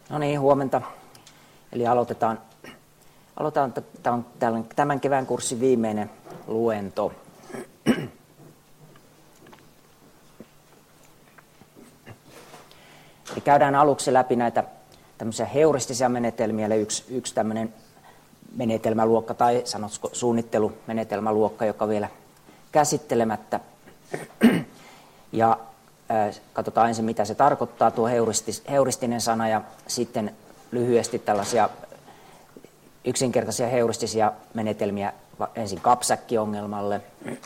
No niin, huomenta. Eli aloitetaan tämän kevään kurssin viimeinen luento. Eli käydään aluksi läpi näitä tämmöisiä heuristisia menetelmiä, eli yksi tämmöinen menetelmäluokka tai sanotko suunnittelumenetelmäluokka, joka vielä käsittelemättä. Ja katsotaan ensin, mitä se tarkoittaa, tuo heuristinen sana, ja sitten lyhyesti tällaisia yksinkertaisia heuristisia menetelmiä ensin kapsäkkiongelmalle,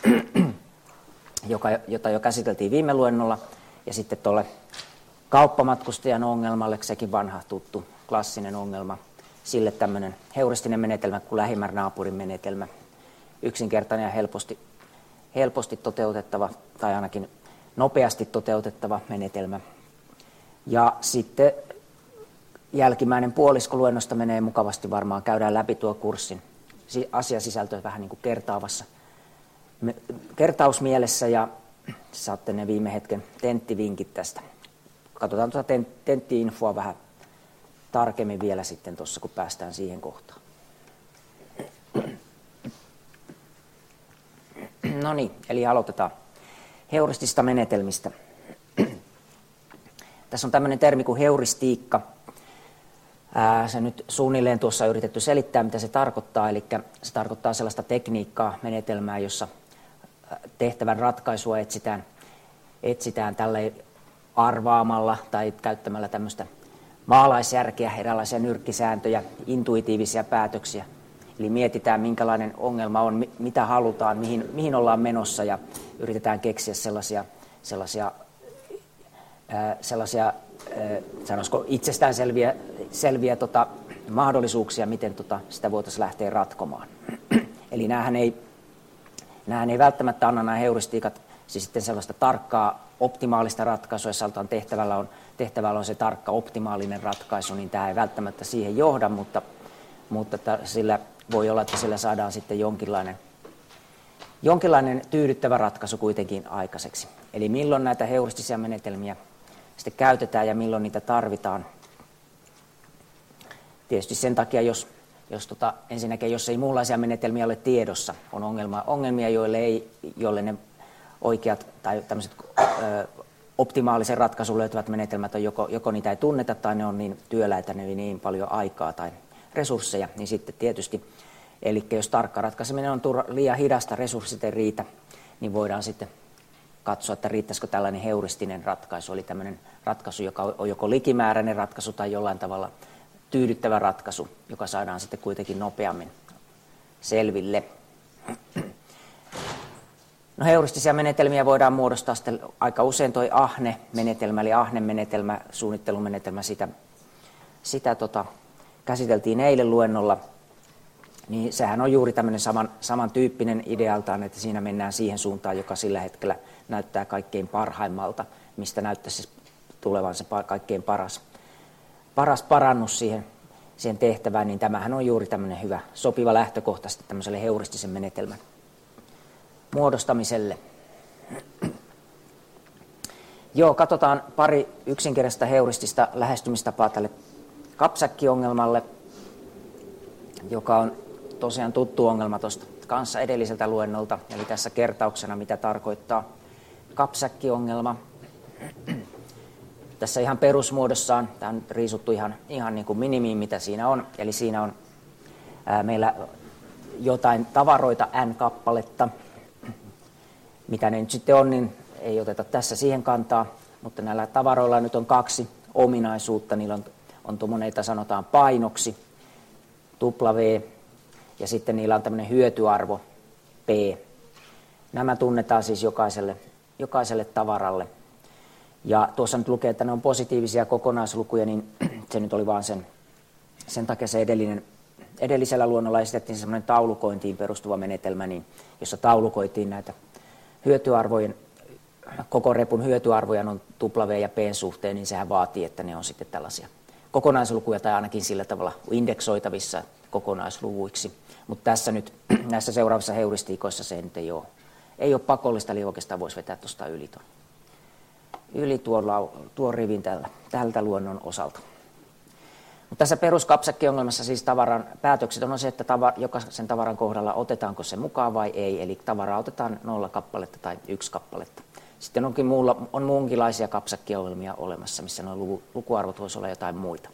jota jo käsiteltiin viime luennolla, ja sitten tuolle kauppamatkustajan ongelmalle, sekin vanha tuttu klassinen ongelma, sille tämmöinen heuristinen menetelmä kuin lähimmän naapurin menetelmä, yksinkertainen ja helposti toteutettava tai ainakin nopeasti toteutettava menetelmä. Ja sitten jälkimmäinen puolisko luennosta menee mukavasti varmaan, käydään läpi tuo kurssin asiasisältö vähän niin kuin kertausmielessä, ja saatte ne viime hetken tenttivinkit tästä. Katsotaan tuota tentti-infoa vähän tarkemmin vielä sitten tuossa, kun päästään siihen kohtaan. No niin, eli aloitetaan heuristisista menetelmistä. Tässä on tämmöinen termi kuin heuristiikka. Se nyt suunnilleen tuossa on yritetty selittää, mitä se tarkoittaa. Eli se tarkoittaa sellaista tekniikkaa, menetelmää, jossa tehtävän ratkaisua etsitään tälleen arvaamalla tai käyttämällä tämmöistä maalaisjärkeä, erilaisia nyrkkisääntöjä, intuitiivisia päätöksiä. Eli mietitään, minkälainen ongelma on, mitä halutaan, mihin ollaan menossa, ja yritetään keksiä sellaisia sanoisiko itsestään selviä mahdollisuuksia, miten sitä voitaisiin lähteä ratkomaan. Eli näähän ei välttämättä anna nämä heuristiikat siis sitten sellaista tarkkaa optimaalista ratkaisua, jos sanotaan tehtävällä on se tarkka optimaalinen ratkaisu, niin tämä ei välttämättä siihen johda, mutta sillä voi olla, että sillä saadaan sitten jonkinlainen tyydyttävä ratkaisu kuitenkin aikaiseksi. Eli milloin näitä heuristisia menetelmiä sitten käytetään ja milloin niitä tarvitaan. Tietysti sen takia, ensinnäkin, jos ei muunlaisia menetelmiä ole tiedossa, on ongelmia, joille ne oikeat tai tämmöiset optimaalisen ratkaisun löytävät menetelmät on joko niitä ei tunneta tai ne on niin työläitä, ne ei niin paljon aikaa tai resursseja, niin sitten tietysti, eli jos tarkka ratkaiseminen on liian hidasta, resurssit ei riitä, niin voidaan sitten katsoa, että riittäisikö tällainen heuristinen ratkaisu, eli tämmöinen ratkaisu, joka on joko likimääräinen ratkaisu tai jollain tavalla tyydyttävä ratkaisu, joka saadaan sitten kuitenkin nopeammin selville. No, heuristisia menetelmiä voidaan muodostaa sitten aika usein toi AHNE-menetelmä, eli AHNE-menetelmä, suunnittelumenetelmä, sitä käsiteltiin eilen luennolla, niin sehän on juuri tämmöinen samantyyppinen idealtaan, että siinä mennään siihen suuntaan, joka sillä hetkellä näyttää kaikkein parhaimmalta, mistä näyttäisi tulevan se kaikkein paras parannus siihen tehtävään, niin tämähän on juuri tämmöinen hyvä, sopiva lähtökohta sitten tämmöiselle heuristisen menetelmän muodostamiselle. Joo, katsotaan pari yksinkertaista heuristista lähestymistapaa tälle kapsäkkiongelmalle, joka on tosiaan tuttu ongelma tuosta kanssa edelliseltä luennolta, eli tässä kertauksena, mitä tarkoittaa kapsäkkiongelma. Tässä ihan perusmuodossaan, tämä on riisuttu ihan niin kuin minimiin, mitä siinä on, eli siinä on meillä jotain tavaroita n-kappaletta. Mitä ne nyt sitten on, niin ei oteta tässä siihen kantaa, mutta näillä tavaroilla nyt on kaksi ominaisuutta. Niillä on tuommoinen, jota sanotaan painoksi, W, ja sitten niillä on tämmöinen hyötyarvo, P. Nämä tunnetaan siis jokaiselle tavaralle. Ja tuossa nyt lukee, että ne on positiivisia kokonaislukuja, niin se nyt oli vaan sen takia se edellisellä luonnolla esitettiin semmoinen taulukointiin perustuva menetelmä, niin jossa taulukoitiin näitä hyötyarvojen, koko repun hyötyarvoja on W ja P suhteen, niin sehän vaatii, että ne on sitten tällaisia kokonaislukuja tai ainakin sillä tavalla indeksoitavissa kokonaisluvuiksi. Mutta tässä nyt näissä seuraavissa heuristiikoissa se nyt ei ole pakollista, eli oikeastaan voisi vetää tuosta yli tuon rivin tältä luonnon osalta. Tässä peruskapsakkiongelmassa siis tavaran päätökset on se, että jokaisen tavaran kohdalla otetaanko se mukaan vai ei, eli tavaraa otetaan 0 kappaletta tai 1 kappaletta. Sitten on muunkinlaisia kapsakkiongelmia olemassa, missä nuo lukuarvot voisivat olla jotain muita.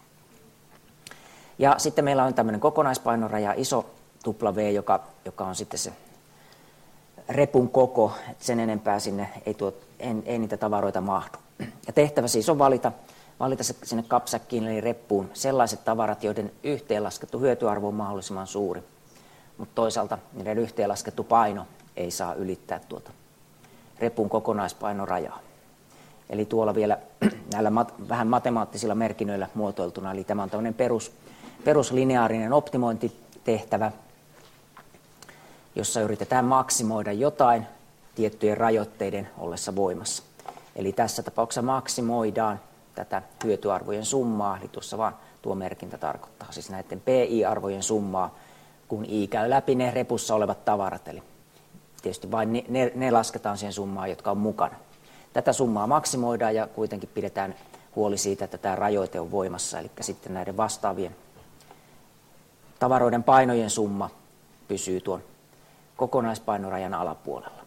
Ja sitten meillä on tämmöinen kokonaispainoraja, iso W, joka on sitten se repun koko, että sen enempää sinne ei niitä tavaroita mahdu. Ja tehtävä siis on valita sinne kapsakkiin eli reppuun sellaiset tavarat, joiden yhteenlaskettu hyötyarvo on mahdollisimman suuri. Mutta toisaalta niiden yhteenlaskettu paino ei saa ylittää tuota repun kokonaispainorajaa. Eli tuolla vielä näillä vähän matemaattisilla merkinnöillä muotoiltuna, eli tämä on tämmöinen peruslineaarinen optimointitehtävä, jossa yritetään maksimoida jotain tiettyjen rajoitteiden ollessa voimassa. Eli tässä tapauksessa maksimoidaan tätä hyötyarvojen summaa, eli tuossa vaan tuo merkintä tarkoittaa siis näiden PI-arvojen summaa, kun I käy läpi ne repussa olevat tavarat, eli tietysti vain ne lasketaan siihen summaan, jotka on mukana. Tätä summaa maksimoidaan ja kuitenkin pidetään huoli siitä, että tämä rajoite on voimassa, eli sitten näiden vastaavien tavaroiden painojen summa pysyy tuon kokonaispainorajan alapuolella.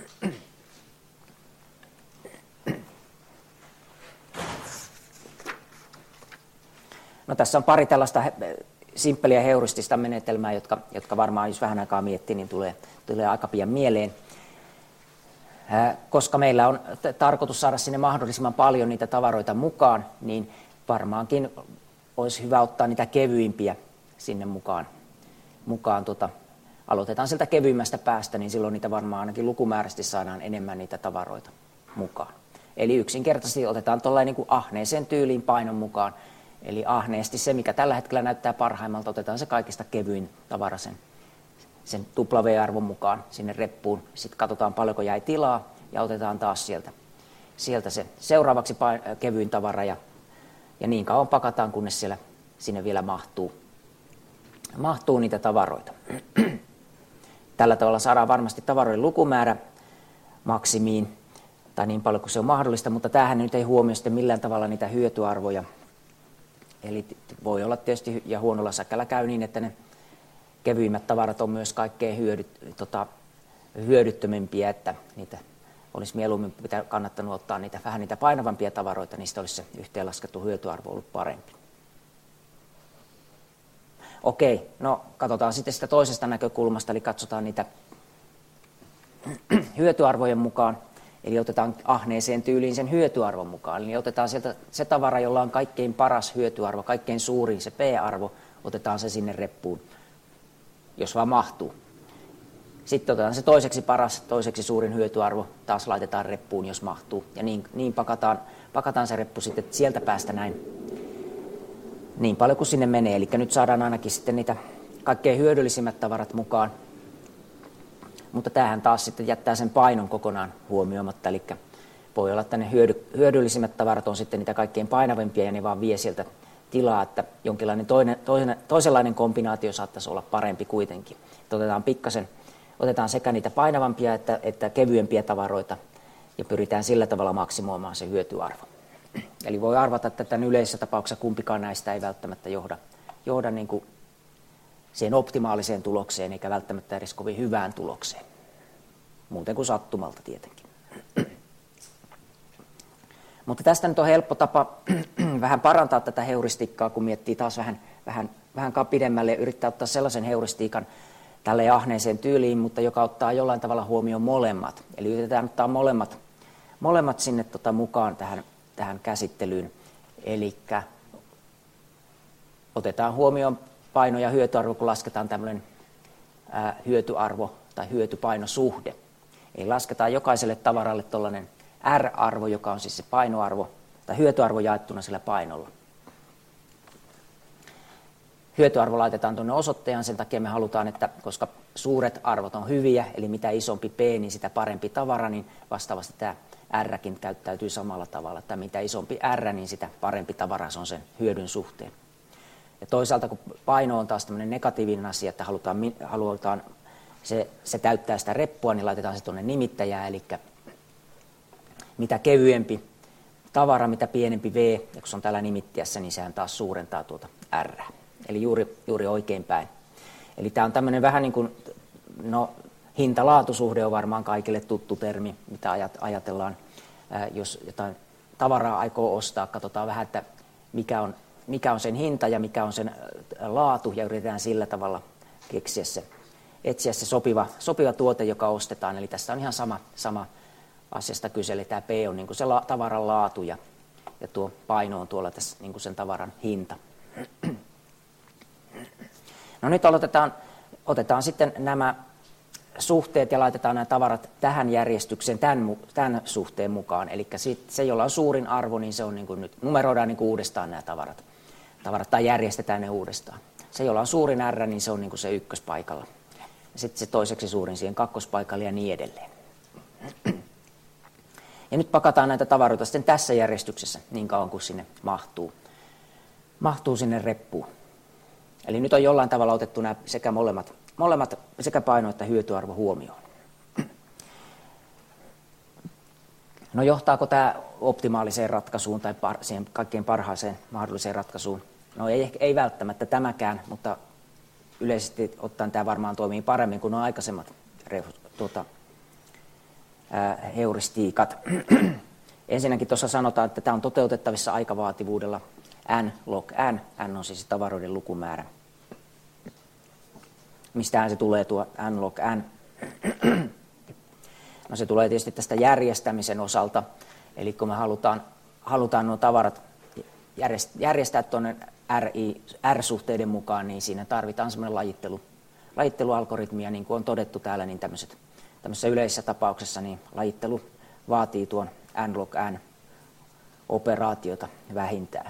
No, tässä on pari tällaista simppeliä heuristista menetelmää, jotka varmaan, jos vähän aikaa miettii, niin tulee aika pian mieleen. Koska meillä on tarkoitus saada sinne mahdollisimman paljon niitä tavaroita mukaan, niin varmaankin olisi hyvä ottaa niitä kevyimpiä sinne mukaan. Aloitetaan sieltä kevyimmästä päästä, niin silloin niitä varmaan ainakin lukumääräisesti saadaan enemmän niitä tavaroita mukaan. Eli yksinkertaisesti otetaan tuollainen niin kuin ahneeseen tyyliin painon mukaan. Eli ahneesti se, mikä tällä hetkellä näyttää parhaimmalta, otetaan se kaikista kevyin tavara sen W-arvon mukaan sinne reppuun. Sitten katsotaan paljonko jäi tilaa ja otetaan taas sieltä se seuraavaksi kevyin tavara ja niin kauan pakataan, kunnes sinne vielä mahtuu niitä tavaroita. Tällä tavalla saadaan varmasti tavaroiden lukumäärä maksimiin tai niin paljon kuin se on mahdollista, mutta tämähän nyt ei huomioi sitten millään tavalla niitä hyötyarvoja. Eli voi olla tietysti, ja huonolla säkällä käy niin, että ne kevyimmät tavarat on myös kaikkein hyödyttömimpiä, että niitä olisi mieluummin kannattanut ottaa vähän niitä painavampia tavaroita, niistä olisi se yhteenlaskettu hyötyarvo ollut parempi. Okei, no katsotaan sitten sitä toisesta näkökulmasta, eli katsotaan niitä hyötyarvojen mukaan, eli otetaan ahneeseen tyyliin sen hyötyarvon mukaan, eli otetaan sieltä se tavara, jolla on kaikkein paras hyötyarvo, kaikkein suurin se P-arvo, otetaan se sinne reppuun, jos vaan mahtuu. Sitten otetaan se toiseksi paras, toiseksi suurin hyötyarvo, taas laitetaan reppuun, jos mahtuu, ja niin pakataan se reppu sitten sieltä päästä näin niin paljon kuin sinne menee, eli nyt saadaan ainakin sitten niitä kaikkein hyödyllisimmät tavarat mukaan, mutta tämähän taas sitten jättää sen painon kokonaan huomioimatta, eli voi olla, että ne hyödyllisimmät tavarat on sitten niitä kaikkein painavimpia ja ne vaan vie sieltä tilaa, että jonkinlainen toisenlainen kombinaatio saattaisi olla parempi kuitenkin. Otetaan sekä niitä painavampia että kevyempiä tavaroita ja pyritään sillä tavalla maksimoimaan se hyötyarvo. Eli voi arvata, että tämän yleisessä tapauksessa kumpikaan näistä ei välttämättä johda niin kuin siihen optimaaliseen tulokseen, eikä välttämättä edes kovin hyvään tulokseen. Muuten kuin sattumalta tietenkin. Mutta tästä nyt on helppo tapa vähän parantaa tätä heuristiikkaa, kun miettii taas vähän pidemmälle, yrittää ottaa sellaisen heuristiikan tälleen ahneeseen tyyliin, mutta joka ottaa jollain tavalla huomioon molemmat. Eli yritetään ottaa molemmat sinne mukaan tähän käsittelyyn. Eli otetaan huomioon paino- ja hyötyarvo, kun lasketaan tämmöinen hyötyarvo tai hyötypainosuhde. Eli lasketaan jokaiselle tavaralle tuollainen R-arvo, joka on siis se painoarvo tai hyötyarvo jaettuna sillä painolla. Hyötyarvo laitetaan tuonne osoittajaan, sen takia me halutaan, että koska suuret arvot on hyviä, eli mitä isompi P, niin sitä parempi tavara, niin vastaavasti tämä R:kin käyttäytyy samalla tavalla, että mitä isompi R, niin sitä parempi tavara se on sen hyödyn suhteen. Ja toisaalta, kun paino on taas tämmöinen negatiivinen asia, että halutaan se täyttää sitä reppua, niin laitetaan se tuonne nimittäjään, eli mitä kevyempi tavara, mitä pienempi V, ja kun se on täällä nimittiässä, niin sehän taas suurentaa tuota R. Eli juuri oikein päin. Eli tämä on tämmöinen vähän niin kuin, no hinta-laatusuhde on varmaan kaikille tuttu termi, mitä ajatellaan, jos jotain tavaraa aikoo ostaa, katsotaan vähän, että mikä on sen hinta ja mikä on sen laatu, ja yritetään sillä tavalla etsiä se sopiva tuote, joka ostetaan. Eli tässä on ihan sama asiasta kyse, eli tämä P on niin kuin se tavaran laatu, ja tuo paino on tuolla tässä niin kuin sen tavaran hinta. No nyt otetaan sitten nämä suhteet ja laitetaan nämä tavarat tähän järjestykseen tämän suhteen mukaan. Eli se, jolla on suurin arvo, niin se on niin kuin nyt, numeroidaan niin kuin uudestaan nämä tavarat tai järjestetään ne uudestaan. Se, jolla on suurin R, niin se on niin kuin se ykköspaikalla. Ja sitten se toiseksi suurin siihen kakkospaikalle ja niin edelleen. Ja nyt pakataan näitä tavaroita sitten tässä järjestyksessä niin kauan kuin sinne mahtuu sinne reppuun. Eli nyt on jollain tavalla otettu nämä sekä molemmat sekä paino- että hyötyarvo huomioon. No johtaako tämä optimaaliseen ratkaisuun tai siihen kaikkein parhaaseen mahdolliseen ratkaisuun? No ei välttämättä tämäkään, mutta yleisesti ottaen tämä varmaan toimii paremmin kuin nuo aikaisemmat heuristiikat. Ensinnäkin tuossa sanotaan, että tämä on toteutettavissa aikavaativuudella n log n. N on siis tavaroiden lukumäärä. Mistähän se tulee tuo n log n? No se tulee tietysti tästä järjestämisen osalta. Eli kun me halutaan nuo tavarat järjestää tuonne R-suhteiden mukaan, niin siinä tarvitaan semmoinen lajittelualgoritmi, ja niin kuin on todettu täällä, niin tämmöisessä yleisessä tapauksessa niin lajittelu vaatii tuon n log n operaatiota vähintään.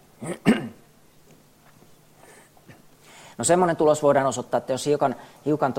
No semmoinen tulos voidaan osoittaa, että jos hiukan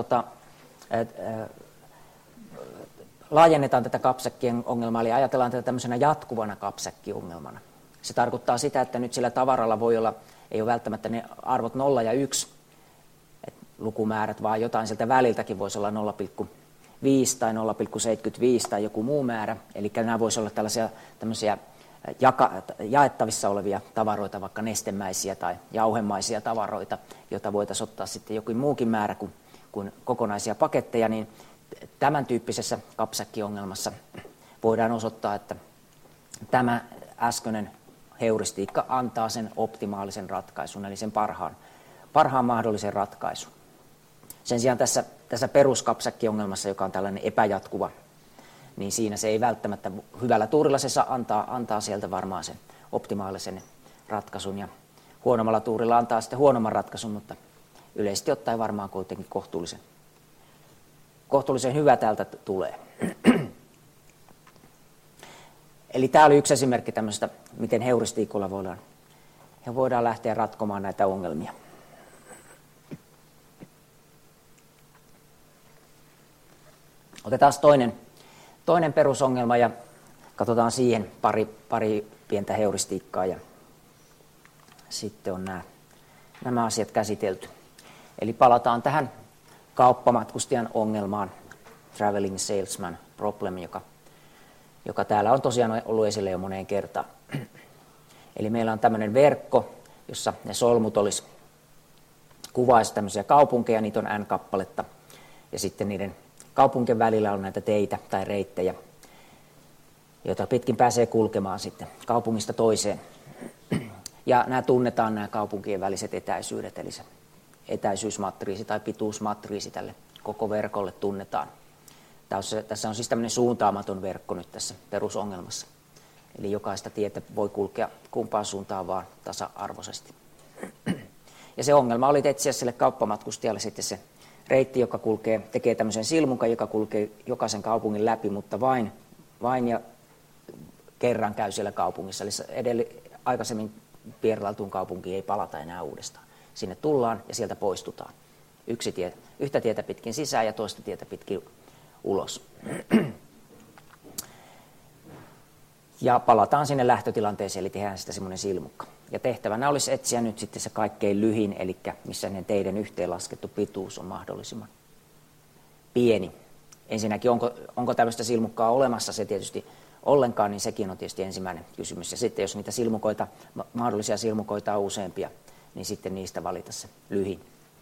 laajennetaan tätä kapsäkkien ongelmaa, eli ajatellaan tätä tämmöisenä jatkuvana kapsäkkiongelmana. Se tarkoittaa sitä, että nyt sillä tavaralla ei ole välttämättä ne arvot 0 ja 1 lukumäärät, vaan jotain sieltä väliltäkin voisi olla 0,5 tai 0,75 tai joku muu määrä. Eli nämä voisi olla tämmöisiä jaettavissa olevia tavaroita, vaikka nestemäisiä tai jauhemaisia tavaroita, joita voitaisiin ottaa sitten jokin muukin määrä kuin kokonaisia paketteja, niin tämän tyyppisessä kapsäkkiongelmassa voidaan osoittaa, että tämä äskeinen heuristiikka antaa sen optimaalisen ratkaisun, eli sen parhaan mahdollisen ratkaisun. Sen sijaan tässä peruskapsäkkiongelmassa, joka on tällainen epäjatkuva, niin siinä se ei välttämättä hyvällä tuurilla se antaa sieltä varmaan sen optimaalisen ratkaisun, ja huonommalla tuurilla antaa sitten huonomman ratkaisun, mutta yleisesti ottaen varmaan kuitenkin kohtuullisen hyvä täältä tulee. Eli tämä oli yksi esimerkki tämmöistä, miten heuristiikolla voidaan lähteä ratkomaan näitä ongelmia. Otetaan toinen perusongelma ja katsotaan siihen pari pientä heuristiikkaa ja sitten on nämä asiat käsitelty. Eli palataan tähän kauppamatkustajan ongelmaan, traveling salesman problem, joka täällä on tosiaan ollut esille jo moneen kertaan. Eli meillä on tämmöinen verkko, jossa ne solmut kuvaisi tämmöisiä kaupunkeja, niitä on n kappaletta, ja sitten niiden kaupunkien välillä on näitä teitä tai reittejä, joita pitkin pääsee kulkemaan sitten kaupungista toiseen. Ja tunnetaan nämä kaupunkien väliset etäisyydet, eli se etäisyysmatriisi tai pituusmatriisi tälle koko verkolle tunnetaan. Tässä on siis tämmöinen suuntaamaton verkko nyt tässä perusongelmassa. Eli jokaista tietä voi kulkea kumpaan suuntaan vaan tasa-arvoisesti. Ja se ongelma oli etsiä sille kauppamatkustajalle sitten se reitti, joka tekee tämmöisen silmukan, joka kulkee jokaisen kaupungin läpi, mutta vain ja kerran käy siellä kaupungissa. Eli aikaisemmin vierailtuun kaupunkiin ei palata enää uudestaan. Sinne tullaan ja sieltä poistutaan. Yhtä tietä pitkin sisään ja toista tietä pitkin ulos. Ja palataan sinne lähtötilanteeseen, eli tehdään sitä semmoinen silmukka. Ja tehtävänä olisi etsiä nyt sitten se kaikkein lyhin, eli missä ne teidän yhteenlaskettu pituus on mahdollisimman pieni. Ensinnäkin, onko tämmöistä silmukkaa olemassa, se tietysti ollenkaan, niin sekin on tietysti ensimmäinen kysymys. Ja sitten jos niitä mahdollisia silmukoita on useampia, niin sitten niistä valita se lyhin.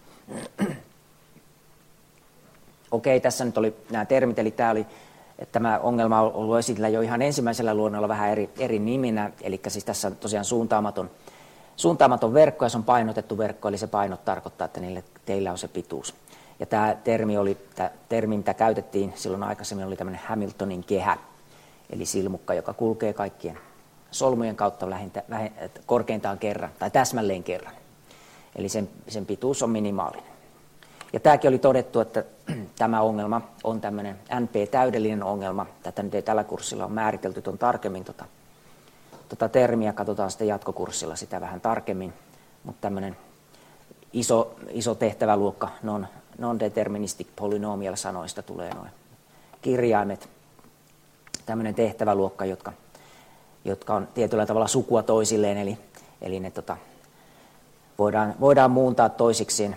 Okei, tässä nyt oli nämä termit, eli tämä ongelma on ollut esillä jo ihan ensimmäisellä luonnolla vähän eri niminä, eli siis tässä on tosiaan suuntaamaton verkko ja se on painotettu verkko, eli se painot tarkoittaa, että teillä on se pituus. Ja tämä termi, mitä käytettiin silloin aikaisemmin, oli tämmöinen Hamiltonin kehä, eli silmukka, joka kulkee kaikkien solmujen kautta korkeintaan kerran, tai täsmälleen kerran. Eli sen pituus on minimaalinen. Ja tämäkin oli todettu, että tämä ongelma on tämmöinen NP-täydellinen ongelma. Tätä nyt ei tällä kurssilla ole määritelty tuon tarkemmin tuota termiä, katsotaan sitten jatkokurssilla sitä vähän tarkemmin. Mutta tämmöinen iso tehtäväluokka non-deterministic polynomial sanoista tulee noin kirjaimet. Tämmöinen tehtäväluokka, jotka on tietyllä tavalla sukua toisilleen, eli ne voidaan muuntaa toisiksiin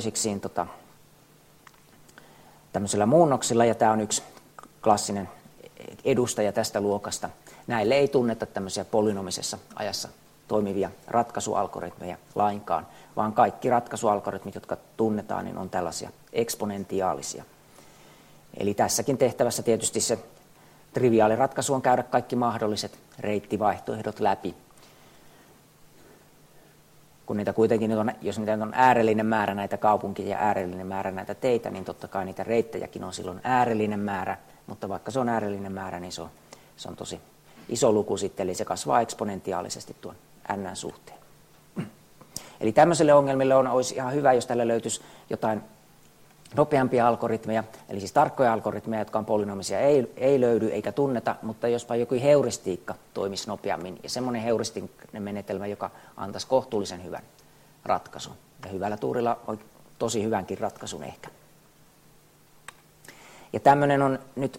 tämmöisillä muunnoksilla, ja tämä on yksi klassinen edustaja tästä luokasta. Näille ei tunneta tämmöisiä polynomisessa ajassa toimivia ratkaisualgoritmeja lainkaan, vaan kaikki ratkaisualgoritmit, jotka tunnetaan, niin on tällaisia eksponentiaalisia. Eli tässäkin tehtävässä tietysti se triviaali ratkaisu on käydä kaikki mahdolliset reittivaihtoehdot läpi. Kun niitä kuitenkin jos niitä on äärellinen määrä näitä kaupunkia ja äärellinen määrä näitä teitä, niin totta kai niitä reittejäkin on silloin äärellinen määrä, mutta vaikka se on äärellinen määrä, niin se on tosi iso luku sitten, eli se kasvaa eksponentiaalisesti tuon n suhteen. Eli tämmöisille ongelmille olisi ihan hyvä, jos tällä löytyisi jotain nopeampia algoritmeja, eli siis tarkkoja algoritmeja, jotka on polynomisia, ei löydy eikä tunneta, mutta jospa joku heuristiikka toimisi nopeammin, ja semmoinen heuristinen menetelmä, joka antaisi kohtuullisen hyvän ratkaisun. Ja hyvällä tuurilla on tosi hyvänkin ratkaisun ehkä. Ja tämmöinen on nyt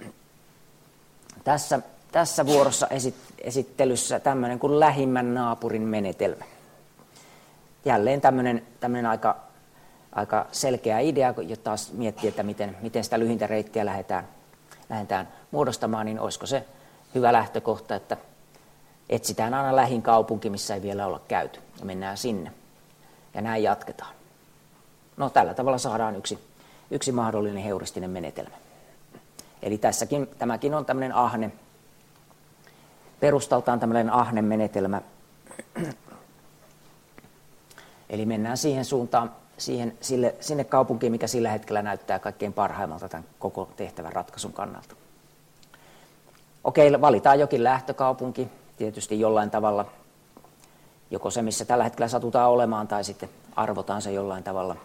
tässä vuorossa esittelyssä tämmöinen kuin lähimmän naapurin menetelmä. Jälleen tämmöinen aika selkeä idea, jos taas miettii, että miten sitä lyhintä reittiä lähdetään muodostamaan, niin olisiko se hyvä lähtökohta, että etsitään aina lähin kaupunki, missä ei vielä olla käyty, ja mennään sinne. Ja näin jatketaan. No tällä tavalla saadaan yksi mahdollinen heuristinen menetelmä. Eli tämäkin on tämmöinen perustaltaan tämmöinen menetelmä. Eli mennään siihen suuntaan, sinne kaupunkiin, mikä sillä hetkellä näyttää kaikkein parhaimmalta tämän koko tehtävän ratkaisun kannalta. Okei, valitaan jokin lähtökaupunki, tietysti jollain tavalla, joko se, missä tällä hetkellä satutaan olemaan, tai sitten arvotaan se jollain tavalla.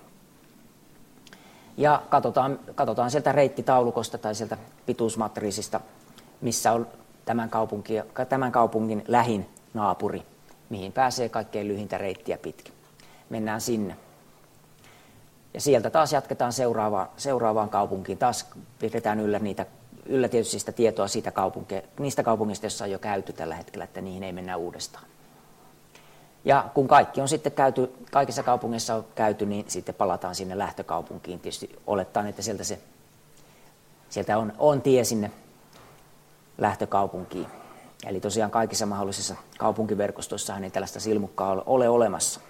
Ja katsotaan sieltä reittitaulukosta tai sieltä pituusmatriisista, missä on tämän kaupungin lähin naapuri, mihin pääsee kaikkein lyhintä reittiä pitkin. Mennään sinne. Ja sieltä taas jatketaan seuraavaan kaupunkiin. Taas pidetään yllä tietysti sitä tietoa niistä kaupungista, joissa on jo käyty tällä hetkellä, että niihin ei mennä uudestaan. Ja kun kaikki on sitten kaikissa kaupungeissa on käyty, niin sitten palataan sinne lähtökaupunkiin. Tietysti olettaen, että sieltä on tie sinne lähtökaupunkiin. Eli tosiaan kaikissa mahdollisissa kaupunkiverkostoissahan ei tällaista silmukkaa ole olemassa.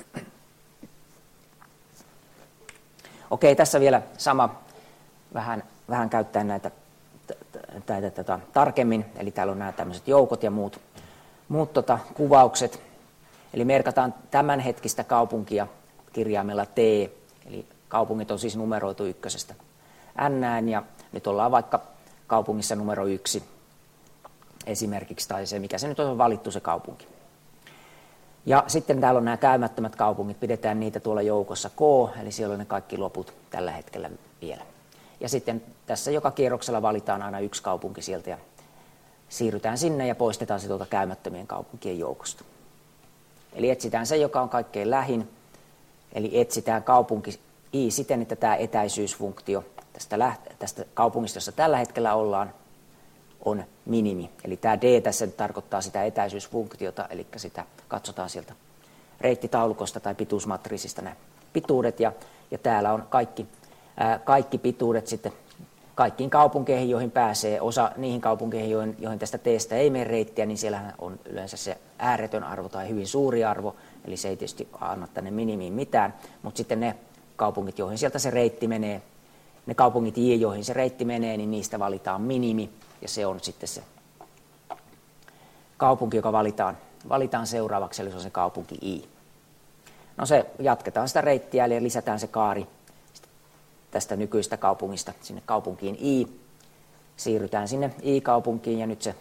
Okei, tässä vielä sama vähän käyttäen näitä tarkemmin. Eli täällä on nämä tämmöiset joukot ja muut kuvaukset. Eli merkataan tämänhetkistä kaupunkia kirjaimella T. Eli kaupungit on siis numeroitu ykkösestä N:ään, ja nyt ollaan vaikka kaupungissa numero 1 esimerkiksi, tai se mikä se nyt on valittu se kaupunki. Ja sitten täällä on nämä käymättömät kaupungit, pidetään niitä tuolla joukossa K, eli siellä on ne kaikki loput tällä hetkellä vielä. Ja sitten tässä joka kierroksella valitaan aina yksi kaupunki sieltä ja siirrytään sinne ja poistetaan se tuolta käymättömien kaupunkien joukosta. Eli etsitään se, joka on kaikkein lähin, eli etsitään kaupunki I siten, että tämä etäisyysfunktio tästä kaupungista, jossa tällä hetkellä ollaan, on minimi. Eli tämä D tässä tarkoittaa sitä etäisyysfunktiota, eli sitä katsotaan sieltä reittitaulukosta tai pituusmatriisista nämä pituudet, ja täällä on kaikki pituudet sitten kaikkiin kaupunkeihin, joihin pääsee, osa niihin kaupunkeihin, joihin tästä teestä ei mene reittiä, niin siellähän on yleensä se ääretön arvo tai hyvin suuri arvo, eli se ei tietysti anna tänne minimiin mitään, mutta sitten ne kaupungit, joihin sieltä se reitti menee, ne kaupungit I, joihin se reitti menee, niin niistä valitaan minimi, ja se on sitten se kaupunki, joka valitaan seuraavaksi, eli se on se kaupunki I. No se, jatketaan sitä reittiä, eli lisätään se kaari tästä nykyistä kaupungista sinne kaupunkiin I. Siirrytään sinne I-kaupunkiin, ja nyt se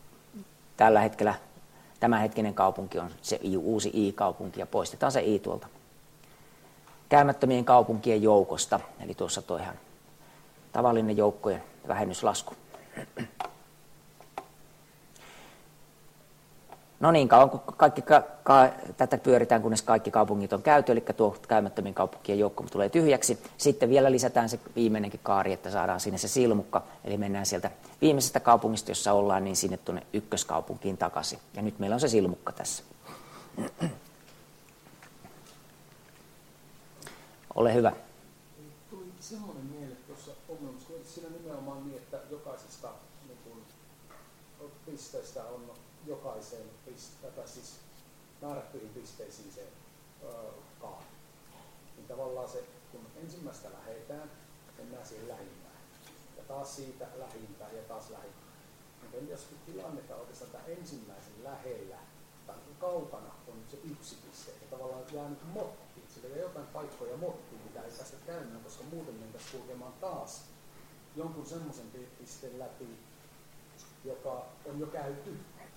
tämänhetkinen kaupunki on se uusi I-kaupunki, ja poistetaan se I tuolta käymättömien kaupunkien joukosta, eli tuossa tuo ihan tavallinen joukkojen vähennyslasku. No niin kauan kun tätä pyöritään, kunnes kaikki kaupungit on käyty, eli tuo käymättömien kaupunkien joukko tulee tyhjäksi. Sitten vielä lisätään se viimeinenkin kaari, että saadaan sinne se silmukka, eli mennään sieltä viimeisestä kaupungista, jossa ollaan, niin sinne tuonne ykköskaupunkiin takaisin. Ja nyt meillä on se silmukka tässä. Ole hyvä. Tuli semmoinen mieleen tuossa ongelmassa, kun siinä nimenomaan niin, että jokaisesta pisteestä on jokaiseen siis määrättyihin pisteisiin se kaari. Niin tavallaan se, kun ensimmäistä lähdetään, mennään siihen lähimpään. Ja taas siitä lähimpään ja taas lähimpään. Mutta jos tilannetta oikeastaan tämän ensimmäisen lähellä tai kaukana on se yksi piste, ja tavallaan jää nyt mottiin, sillä jää jotain paikkoja mottiin, mitä ei päästä käymään, koska muuten mentäisiin kulkemaan taas jonkun semmoisen pisteen läpi, joka on jo käyty.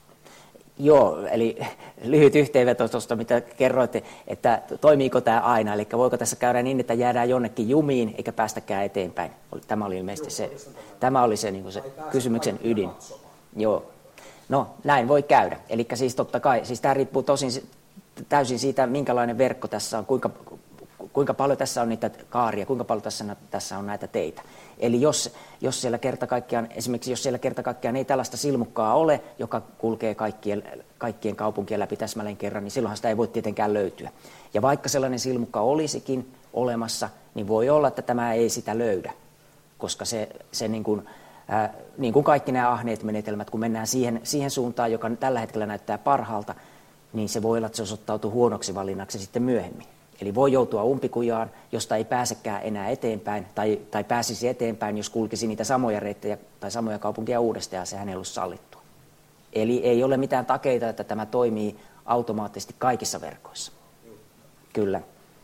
Joo, eli lyhyt yhteenveto tuosta, mitä kerroitte, että toimiiko tämä aina, eli voiko tässä käydä niin, että jäädään jonnekin jumiin eikä päästäkään eteenpäin. Tämä oli ilmeisesti tämä oli se, niin kuin se kysymyksen ydin. Joo, no näin voi käydä, eli siis totta kai, siis tämä riippuu täysin siitä, minkälainen verkko tässä on, kuinka paljon tässä on niitä kaaria, kuinka paljon tässä on näitä teitä. Eli jos siellä kerta kaikkiaan ei tällaista silmukkaa ole, joka kulkee kaikkien kaupunkien läpi täsmälleen kerran, niin silloinhan sitä ei voi tietenkään löytyä. Ja vaikka sellainen silmukka olisikin olemassa, niin voi olla, että tämä ei sitä löydä, koska se niin kuin kaikki nämä ahneet menetelmät, kun mennään siihen suuntaan, joka tällä hetkellä näyttää parhaalta, niin se voi olla, että se osoittautuu huonoksi valinnaksi sitten myöhemmin. Eli voi joutua umpikujaan, josta ei pääsekään enää eteenpäin, tai pääsisi eteenpäin, jos kulkisi niitä samoja reittejä tai samoja kaupunkia uudestaan, ja sehän ei ollut sallittua. Eli ei ole mitään takeita, että tämä toimii automaattisesti kaikissa verkoissa. Kyllä.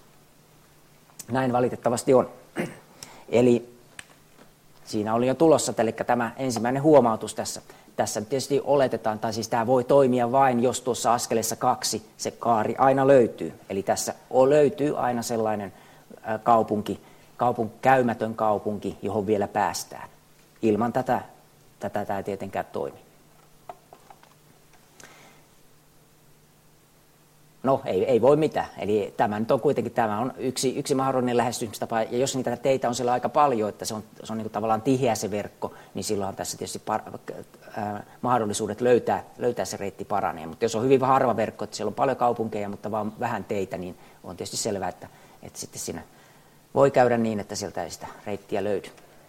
Näin valitettavasti on. Eli siinä oli jo tulossa, eli tämä ensimmäinen huomautus tässä. Tässä tietysti oletetaan, tai siis tämä voi toimia vain, jos tuossa askeleessa 2 se kaari aina löytyy. Eli tässä löytyy aina sellainen käymätön kaupunki, johon vielä päästään. Ilman tätä tämä ei tietenkään toimi. No, ei voi mitään. Eli tämä nyt on kuitenkin yksi mahdollinen lähestymistapa. Ja jos niitä teitä on siellä aika paljon, että se on niin kuin tavallaan tiheä se verkko, niin silloin on tässä tietysti mahdollisuudet löytää se reitti paranee. Mutta jos on hyvin harva verkko, että siellä on paljon kaupunkeja, mutta vaan vähän teitä, niin on tietysti selvää, että sitten siinä voi käydä niin, että sieltä ei sitä reittiä löydy.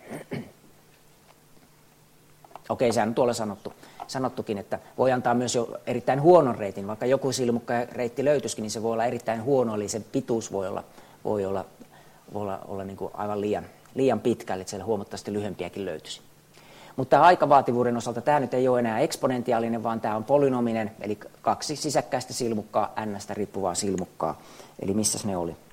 Okei, sehän on tuolla sanottukin, että voi antaa myös jo erittäin huonon reitin, vaikka joku silmukka reitti löytyisikin, niin se voi olla erittäin huono, eli sen pituus voi olla niin kuin aivan liian pitkä, eli siellä huomattavasti lyhyempiäkin löytyisi. Mutta aikavaativuuden osalta tämä nyt ei ole enää eksponentiaalinen, vaan tämä on polynominen, eli 2 sisäkkäistä silmukkaa, n-stä riippuvaa silmukkaa. Eli missäs ne oli?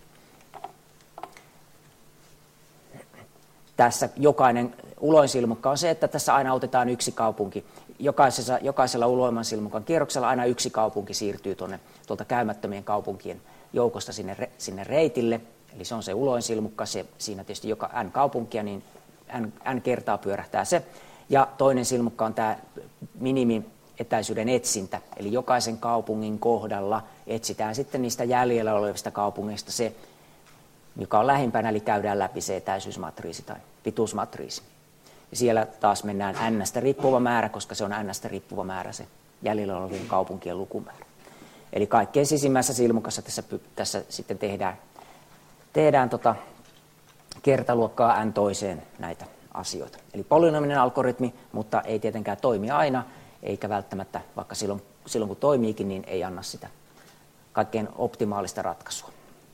Tässä jokainen uloinsilmukka on se, että tässä aina otetaan yksi kaupunki. Jokaisella uloimman silmukan kierroksella aina yksi kaupunki siirtyy tuolta käymättömien kaupunkien joukosta sinne reitille. Eli se on se uloinsilmukka, siinä tietysti joka n kaupunkia, niin n kertaa pyörähtää se. Ja toinen silmukka on tämä minimietäisyyden etsintä. Eli jokaisen kaupungin kohdalla etsitään sitten niistä jäljellä olevista kaupungeista se, joka on lähimpänä, eli käydään läpi se etäisyysmatriisi tai pituusmatriisi. Ja siellä taas mennään n-stä riippuva määrä, koska se on n-stä riippuva määrä se jäljellä olevien kaupunkien lukumäärä. Eli kaikkein sisimmässä silmukassa tässä sitten tehdään kertaluokkaa n toiseen näitä asioita. Eli polynominen algoritmi, mutta ei tietenkään toimi aina, eikä välttämättä, vaikka silloin kun toimiikin, niin ei anna sitä kaikkein optimaalista ratkaisua.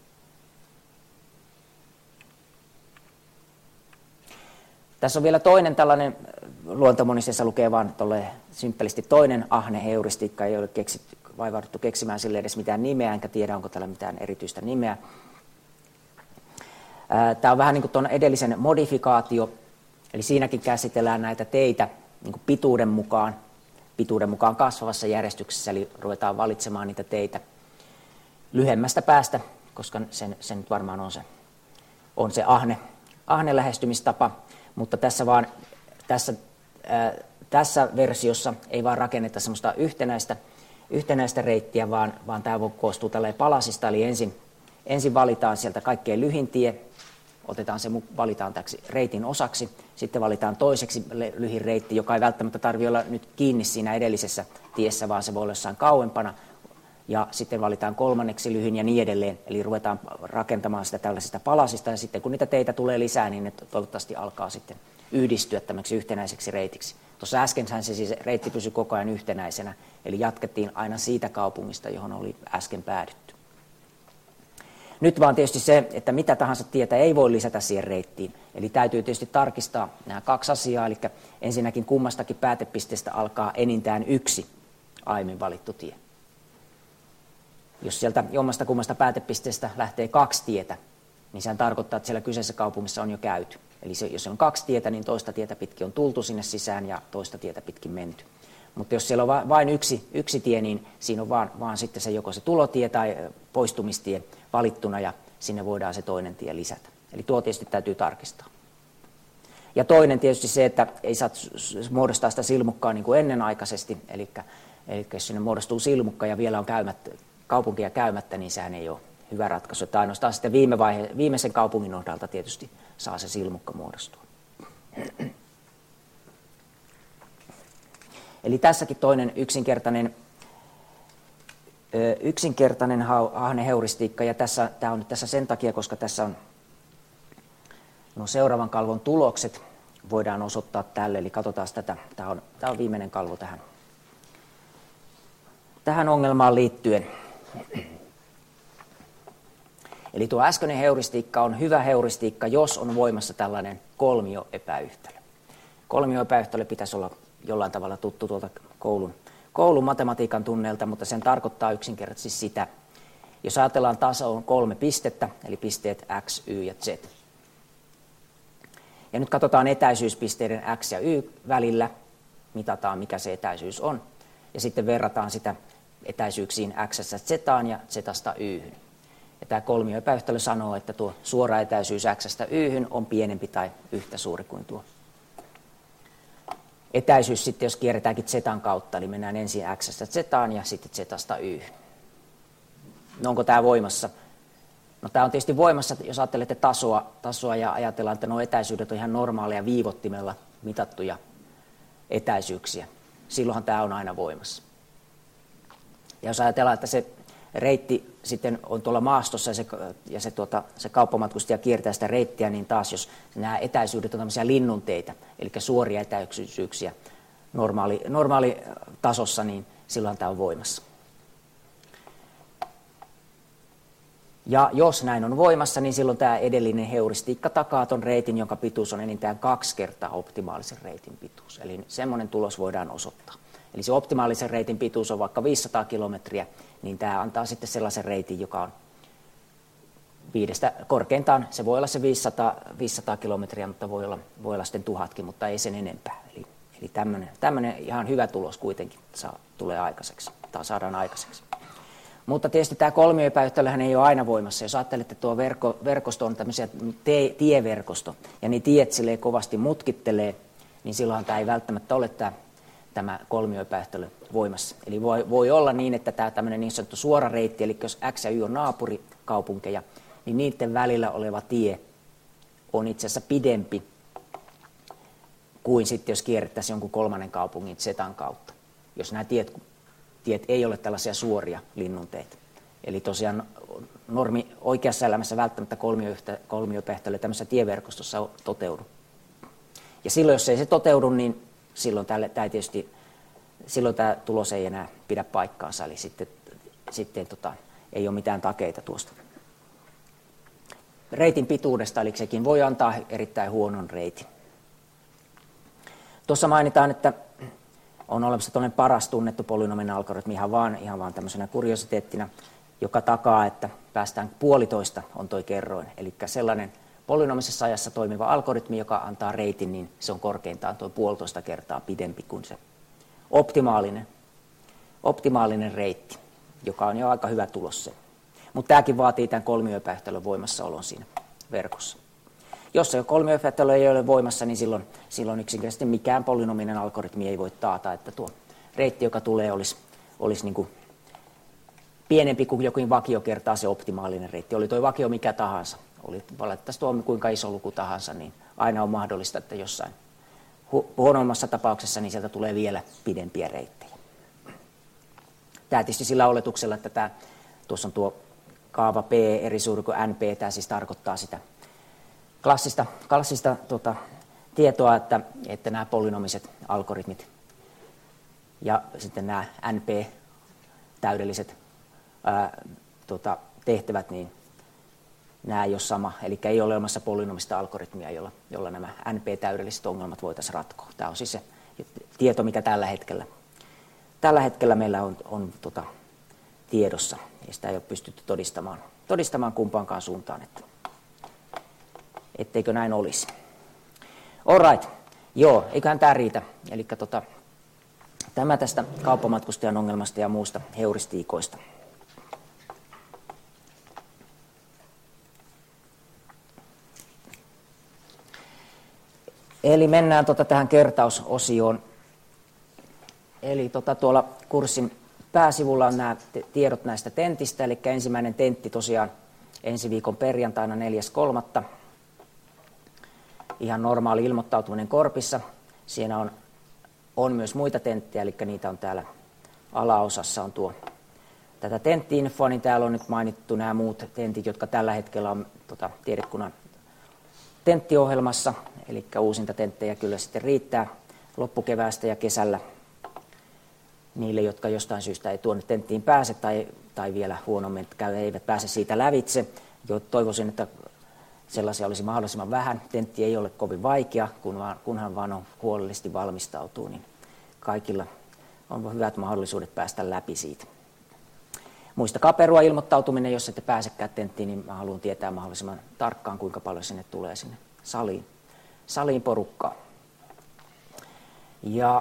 Tässä on vielä toinen tällainen, luontomonisessa lukee vaan simppelisti toinen Ahne-heuristiikka, ei ole vaivauduttu keksimään sille edes mitään nimeä, enkä tiedä, onko tällä mitään erityistä nimeä. Tämä on vähän niin kuin tuon edellisen modifikaatio, eli siinäkin käsitellään näitä teitä niin kuin pituuden mukaan kasvavassa järjestyksessä, eli ruvetaan valitsemaan niitä teitä lyhyemmästä päästä, koska se nyt varmaan on se ahne lähestymistapa, mutta tässä versiossa ei vaan rakenneta semmoista yhtenäistä reittiä, vaan tämä koostuu tälleen palasista, eli ensin valitaan sieltä kaikkein lyhin tie, valitaan täksi reitin osaksi, sitten valitaan toiseksi lyhin reitti, joka ei välttämättä tarvitse olla nyt kiinni siinä edellisessä tiessä, vaan se voi olla jossain kauempana, ja sitten valitaan kolmanneksi lyhyin ja niin edelleen, eli ruvetaan rakentamaan sitä tällaisista palasista, ja sitten kun niitä teitä tulee lisää, niin ne toivottavasti alkaa sitten yhdistyä tämmöksi yhtenäiseksi reitiksi. Tuossa äskenhän se siis reitti pysyi koko ajan yhtenäisenä, eli jatkettiin aina siitä kaupungista, johon oli äsken päädytty. Nyt vaan tietysti se, että mitä tahansa tietä ei voi lisätä siihen reittiin. Eli täytyy tietysti tarkistaa nämä kaksi asiaa, eli ensinnäkin kummastakin päätepisteestä alkaa enintään yksi aiemmin valittu tie. Jos sieltä jommasta kummasta päätepisteestä lähtee kaksi tietä, niin sehän tarkoittaa, että siellä kyseisessä kaupungissa on jo käyty. Eli jos on kaksi tietä, niin toista tietä pitkin on tultu sinne sisään ja toista tietä pitkin menty. Mutta jos siellä on vain yksi tie, niin siinä on vaan sitten se joko se tulotie tai poistumistie valittuna ja sinne voidaan se toinen tie lisätä. Eli tuo tietysti täytyy tarkistaa. Ja toinen tietysti se, että ei saa muodostaa sitä silmukkaa niin kuin ennenaikaisesti. Eli jos sinne muodostuu silmukka ja vielä on kaupunkia käymättä, niin sehän ei ole hyvä ratkaisu. Että ainoastaan sitten viimeisen kaupungin ohdalta tietysti saa se silmukka muodostua. Eli tässäkin toinen yksinkertainen Ahne-heuristiikka, ja tämä on nyt tässä sen takia, koska tässä on seuraavan kalvon tulokset voidaan osoittaa tälle, eli katsotaan tätä, tämä on viimeinen kalvo tähän ongelmaan liittyen. Eli tuo äskeinen heuristiikka on hyvä heuristiikka, jos on voimassa tällainen kolmioepäyhtälö. Kolmioepäyhtälö pitäisi olla jollain tavalla tuttu tuolta koulun matematiikan tunneilta, mutta sen tarkoittaa yksinkertaisesti sitä, jos ajatellaan taso on 3 pistettä, eli pisteet x, y ja z. Ja nyt katsotaan etäisyyspisteiden x ja y välillä, mitataan mikä se etäisyys on, ja sitten verrataan sitä etäisyyksiin x-stä z-aan ja z-sta y-hyn. Ja tämä kolmioepäyhtälö sanoo, että tuo suora etäisyys x-stä y-hyn on pienempi tai yhtä suuri kuin tuo etäisyys sitten, jos kierretäänkin z:n kautta, eli mennään ensin x-stä z:aan ja sitten z-sta y-hyn. No onko tämä voimassa? No tämä on tietysti voimassa, jos ajattelette tasoa ja ajatellaan, että nuo etäisyydet on ihan normaaleja viivottimella mitattuja etäisyyksiä. Silloinhan tämä on aina voimassa. Ja jos ajatellaan, että se reitti sitten on tuolla maastossa ja se kauppamatkustaja kiertää sitä reittiä, niin taas jos nämä etäisyydet on tämmöisiä linnunteitä, eli suoria etäisyyksiä normaali tasossa, niin silloin tämä on voimassa. Ja jos näin on voimassa, niin silloin tämä edellinen heuristiikka takaa tuon reitin, jonka pituus on enintään 2 kertaa optimaalisen reitin pituus. Eli semmoinen tulos voidaan osoittaa. Eli se optimaalisen reitin pituus on vaikka 500 kilometriä, niin tämä antaa sitten sellaisen reitin, joka on korkeintaan, se voi olla se 500 kilometriä, mutta voi olla sitten 1000kin, mutta ei sen enempää. Eli tämmöinen ihan hyvä tulos kuitenkin saadaan aikaiseksi. Mutta tietysti tämä kolmioepäyhtälöhän ei ole aina voimassa. Jos ajattelette, että tuo verkosto on tämmöisiä tieverkosto, ja niin tiet silleen kovasti mutkittelee, niin silloin tämä ei välttämättä ole tämä kolmioepäyhtälö voimassa. Eli voi olla niin, että tämä tämmöinen niin sanottu suora reitti, eli jos X ja Y on naapurikaupunkeja, niin niiden välillä oleva tie on itse asiassa pidempi kuin sitten, jos kierrettäisiin jonkun kolmannen kaupungin Z:n kautta. Jos nämä tiet ei ole tällaisia suoria linnunteita. Eli tosiaan oikeassa elämässä välttämättä kolmioepäyhtälö tämmöisessä tieverkostossa toteudu. Ja silloin, jos ei se toteudu, niin silloin tämä tulos ei enää pidä paikkaansa, eli sitten ei ole mitään takeita tuosta reitin pituudesta, eli sekin voi antaa erittäin huonon reitin. Tuossa mainitaan, että on olemassa tuollainen paras tunnettu polynominen algoritmi ihan vaan tämmöisenä kuriositeettina, joka takaa, että päästään 1,5 on toi kerroin. Eli sellainen polynomisessa ajassa toimiva algoritmi, joka antaa reitin, niin se on korkeintaan tuo 1,5 kertaa pidempi kuin se optimaalinen reitti, joka on jo aika hyvä tulos se. Mutta tämäkin vaatii tämän kolmiyöpäyhtälön voimassaolon siinä verkossa. Jos se kolmiyöpäyhtälö ei ole voimassa, niin silloin yksinkertaisesti mikään polynominen algoritmi ei voi taata, että tuo reitti, joka tulee, olisi niin kuin pienempi kuin jokin vakio kertaa se optimaalinen reitti. Oli tuo vakio mikä tahansa, oli valitettavasti tuo kuinka iso luku tahansa, niin aina on mahdollista, että jossain huonommassa tapauksessa niin sieltä tulee vielä pidempiä reittejä. Tämä tietysti sillä oletuksella, että tuossa on tuo kaava P eri suuri kuin NP, tämä siis tarkoittaa sitä klassista tietoa, että nämä polynomiset algoritmit ja sitten nämä NP-täydelliset tehtävät, niin nämä ei ole sama. Eli ei ole olemassa polynomista algoritmia, jolla nämä NP-täydelliset ongelmat voitaisiin ratkoa. Tämä on siis se tieto, mikä tällä hetkellä meillä on tiedossa. Ja sitä ei ole pystytty todistamaan kumpaankaan suuntaan, etteikö näin olisi. Alright, joo, eiköhän tämä riitä. Eli tämä tästä kauppamatkustajan ongelmasta ja muusta heuristiikoista. Eli mennään tähän kertausosioon. Eli tuolla kurssin pääsivulla on nämä tiedot näistä tentistä, eli ensimmäinen tentti tosiaan ensi viikon perjantaina 4.3. Ihan normaali ilmoittautuminen Korpissa. Siinä on myös muita tenttejä, eli niitä on täällä alaosassa on tätä tentti-infoa, niin täällä on nyt mainittu nämä muut tentit, jotka tällä hetkellä on tiedekunnan tenttiohjelmassa, eli uusinta tenttejä kyllä sitten riittää loppukeväästä ja kesällä niille, jotka jostain syystä ei tuonne tenttiin pääse tai vielä huonommin eivät pääse siitä lävitse. Toivoisin, että sellaisia olisi mahdollisimman vähän. Tentti ei ole kovin vaikea, kunhan vaan on huolellisesti valmistautuu, niin kaikilla on hyvät mahdollisuudet päästä läpi siitä. Muistakaa perua ilmoittautuminen, jos ette pääsekään tenttiin, niin mä haluan tietää mahdollisimman tarkkaan, kuinka paljon sinne tulee sinne saliin porukkaa. Ja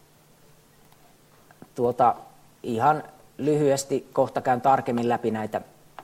ihan lyhyesti kohta käyn tarkemmin läpi näitä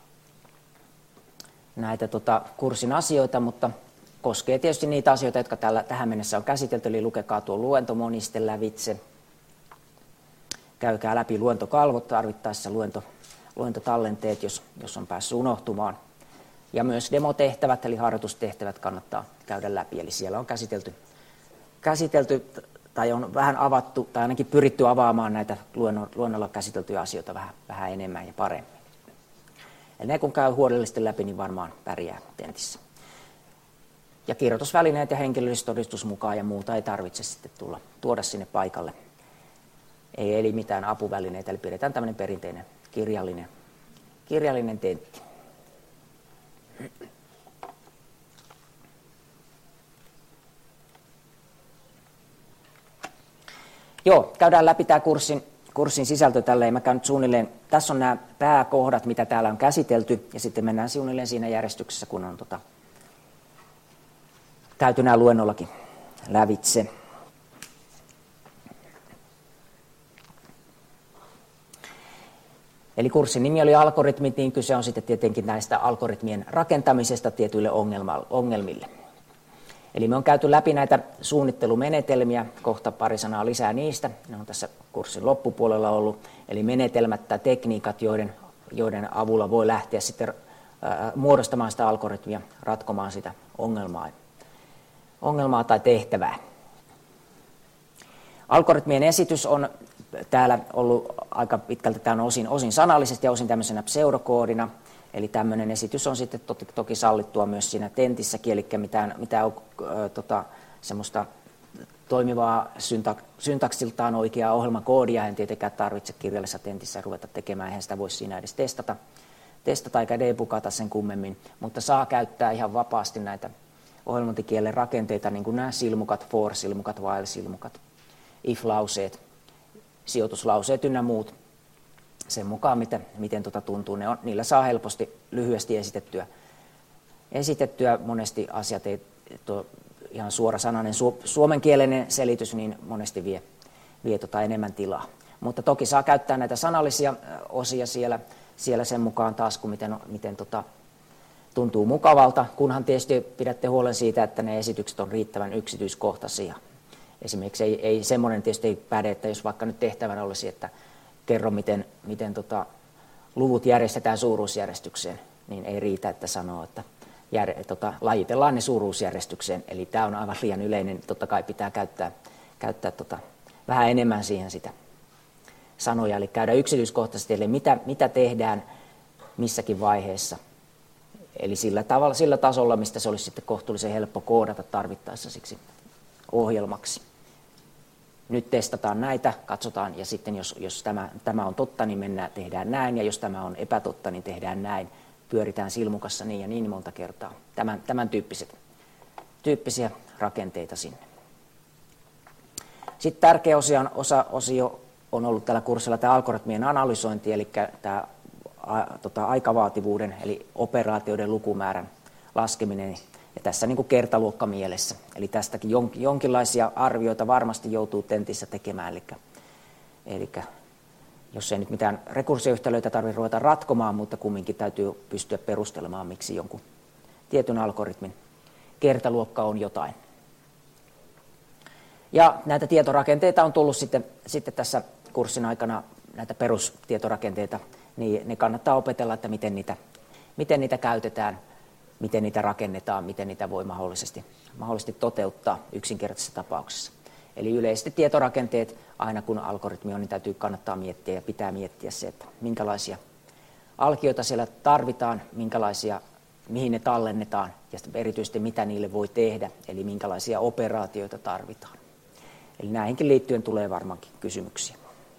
kurssin asioita, mutta koskee tietysti niitä asioita, jotka tähän mennessä on käsitelty, eli lukekaa tuo luentomoniste lävitse. Käykää läpi luentokalvot, tarvittaessa luentotallenteet, jos on päässyt unohtumaan. Ja myös demotehtävät, eli harjoitustehtävät kannattaa käydä läpi, eli siellä on käsitelty tai on vähän avattu, tai ainakin pyritty avaamaan näitä luennolla käsiteltyjä asioita vähän enemmän ja paremmin. Eli ne kun käy huolellisesti läpi, niin varmaan pärjää tentissä. Ja kirjoitusvälineet ja henkilöllisyystodistus mukaan ja muuta ei tarvitse sitten tuoda sinne paikalle. Eli mitään apuvälineitä, eli pidetään tämmöinen perinteinen kirjallinen tentti. Joo, käydään läpi tämä kurssin sisältö tälleen. Mä käyn nyt suunnilleen, tässä on nämä pääkohdat, mitä täällä on käsitelty, ja sitten mennään suunnilleen siinä järjestyksessä, kun on käyty nämä luennollakin lävitse. Eli kurssin nimi oli algoritmit, niin kyse on sitten tietenkin näistä algoritmien rakentamisesta tietyille ongelmille. Eli me on käyty läpi näitä suunnittelumenetelmiä, kohta pari sanaa lisää niistä, ne on tässä kurssin loppupuolella ollut, eli menetelmät tai tekniikat, joiden avulla voi lähteä sitten muodostamaan sitä algoritmia, ratkomaan sitä ongelmaa tai tehtävää. Algoritmien esitys on täällä ollut aika pitkälti osin sanallisesti ja osin tämmöisenä pseudokoodina. Eli tämmöinen esitys on sitten toki sallittua myös siinä tentissäkin, eli mitään semmoista toimivaa syntaksiltaan oikeaa ohjelmakoodia en tietenkään tarvitse kirjallisessa tentissä ruveta tekemään, eihän sitä voi siinä edes testata eikä debugata sen kummemmin, mutta saa käyttää ihan vapaasti näitä ohjelmointikielen rakenteita, niin kuin nämä silmukat, for-silmukat, while-silmukat, if-lauseet, sijoituslauseet ynnä muut. Sen mukaan, miten tuntuu, niillä saa helposti lyhyesti esitettyä monesti asiat, ei ihan suorasanainen suomenkielinen selitys, niin monesti vie enemmän tilaa. Mutta toki saa käyttää näitä sanallisia osia siellä sen mukaan taas, kun miten tuntuu mukavalta, kunhan tietysti pidätte huolen siitä, että ne esitykset on riittävän yksityiskohtaisia. Esimerkiksi ei semmoinen tietysti ei päde, että jos vaikka nyt tehtävänä olisi, että kerro miten luvut järjestetään suuruusjärjestykseen, niin ei riitä, että sanoo, että lajitellaan ne suuruusjärjestykseen. Eli tämä on aivan liian yleinen, totta kai pitää käyttää vähän enemmän siihen sitä sanoja, eli käydä yksityiskohtaisesti, eli mitä tehdään missäkin vaiheessa. Eli sillä tasolla, mistä se olisi sitten kohtuullisen helppo koodata tarvittaessa siksi ohjelmaksi. Nyt testataan näitä, katsotaan, ja sitten jos tämä on totta, niin tehdään näin, ja jos tämä on epätotta, niin tehdään näin. Pyöritään silmukassa niin ja niin monta kertaa. Tämän tyyppisiä rakenteita sinne. Sitten tärkeä osio on ollut tällä kurssilla tämä algoritmien analysointi, eli tämä aikavaativuuden, eli operaatioiden lukumäärän laskeminen, ja tässä niin kuin kertaluokka mielessä. Eli tästäkin jonkinlaisia arvioita varmasti joutuu tentissä tekemään, eli jos ei nyt mitään rekursioyhtälöitä tarvitse ruveta ratkomaan, mutta kumminkin täytyy pystyä perustelemaan, miksi jonkun tietyn algoritmin kertaluokka on jotain. Ja näitä tietorakenteita on tullut sitten tässä kurssin aikana, näitä perustietorakenteita, niin ne kannattaa opetella, että miten niitä käytetään, miten niitä rakennetaan, miten niitä voi mahdollisesti toteuttaa yksinkertaisessa tapauksessa. Eli yleisesti tietorakenteet, aina kun algoritmi on, niin kannattaa miettiä ja pitää miettiä se, että minkälaisia alkioita siellä tarvitaan, mihin ne tallennetaan ja erityisesti mitä niille voi tehdä, eli minkälaisia operaatioita tarvitaan. Eli näihinkin liittyen tulee varmaankin kysymyksiä.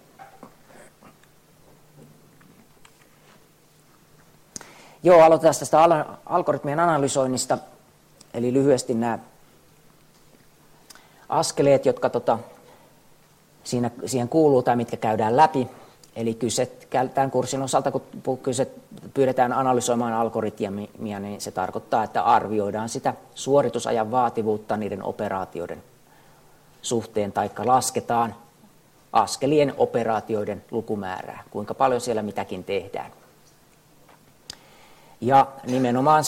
Joo, aloitetaan tästä algoritmien analysoinnista, eli lyhyesti nämä askeleet, jotka siihen kuuluu tai mitkä käydään läpi. Eli tämän kurssin osalta, kun pyydetään analysoimaan algoritmia, niin se tarkoittaa, että arvioidaan sitä suoritusajan vaativuutta niiden operaatioiden suhteen, taikka lasketaan askelien operaatioiden lukumäärää, kuinka paljon siellä mitäkin tehdään. Ja nimenomaan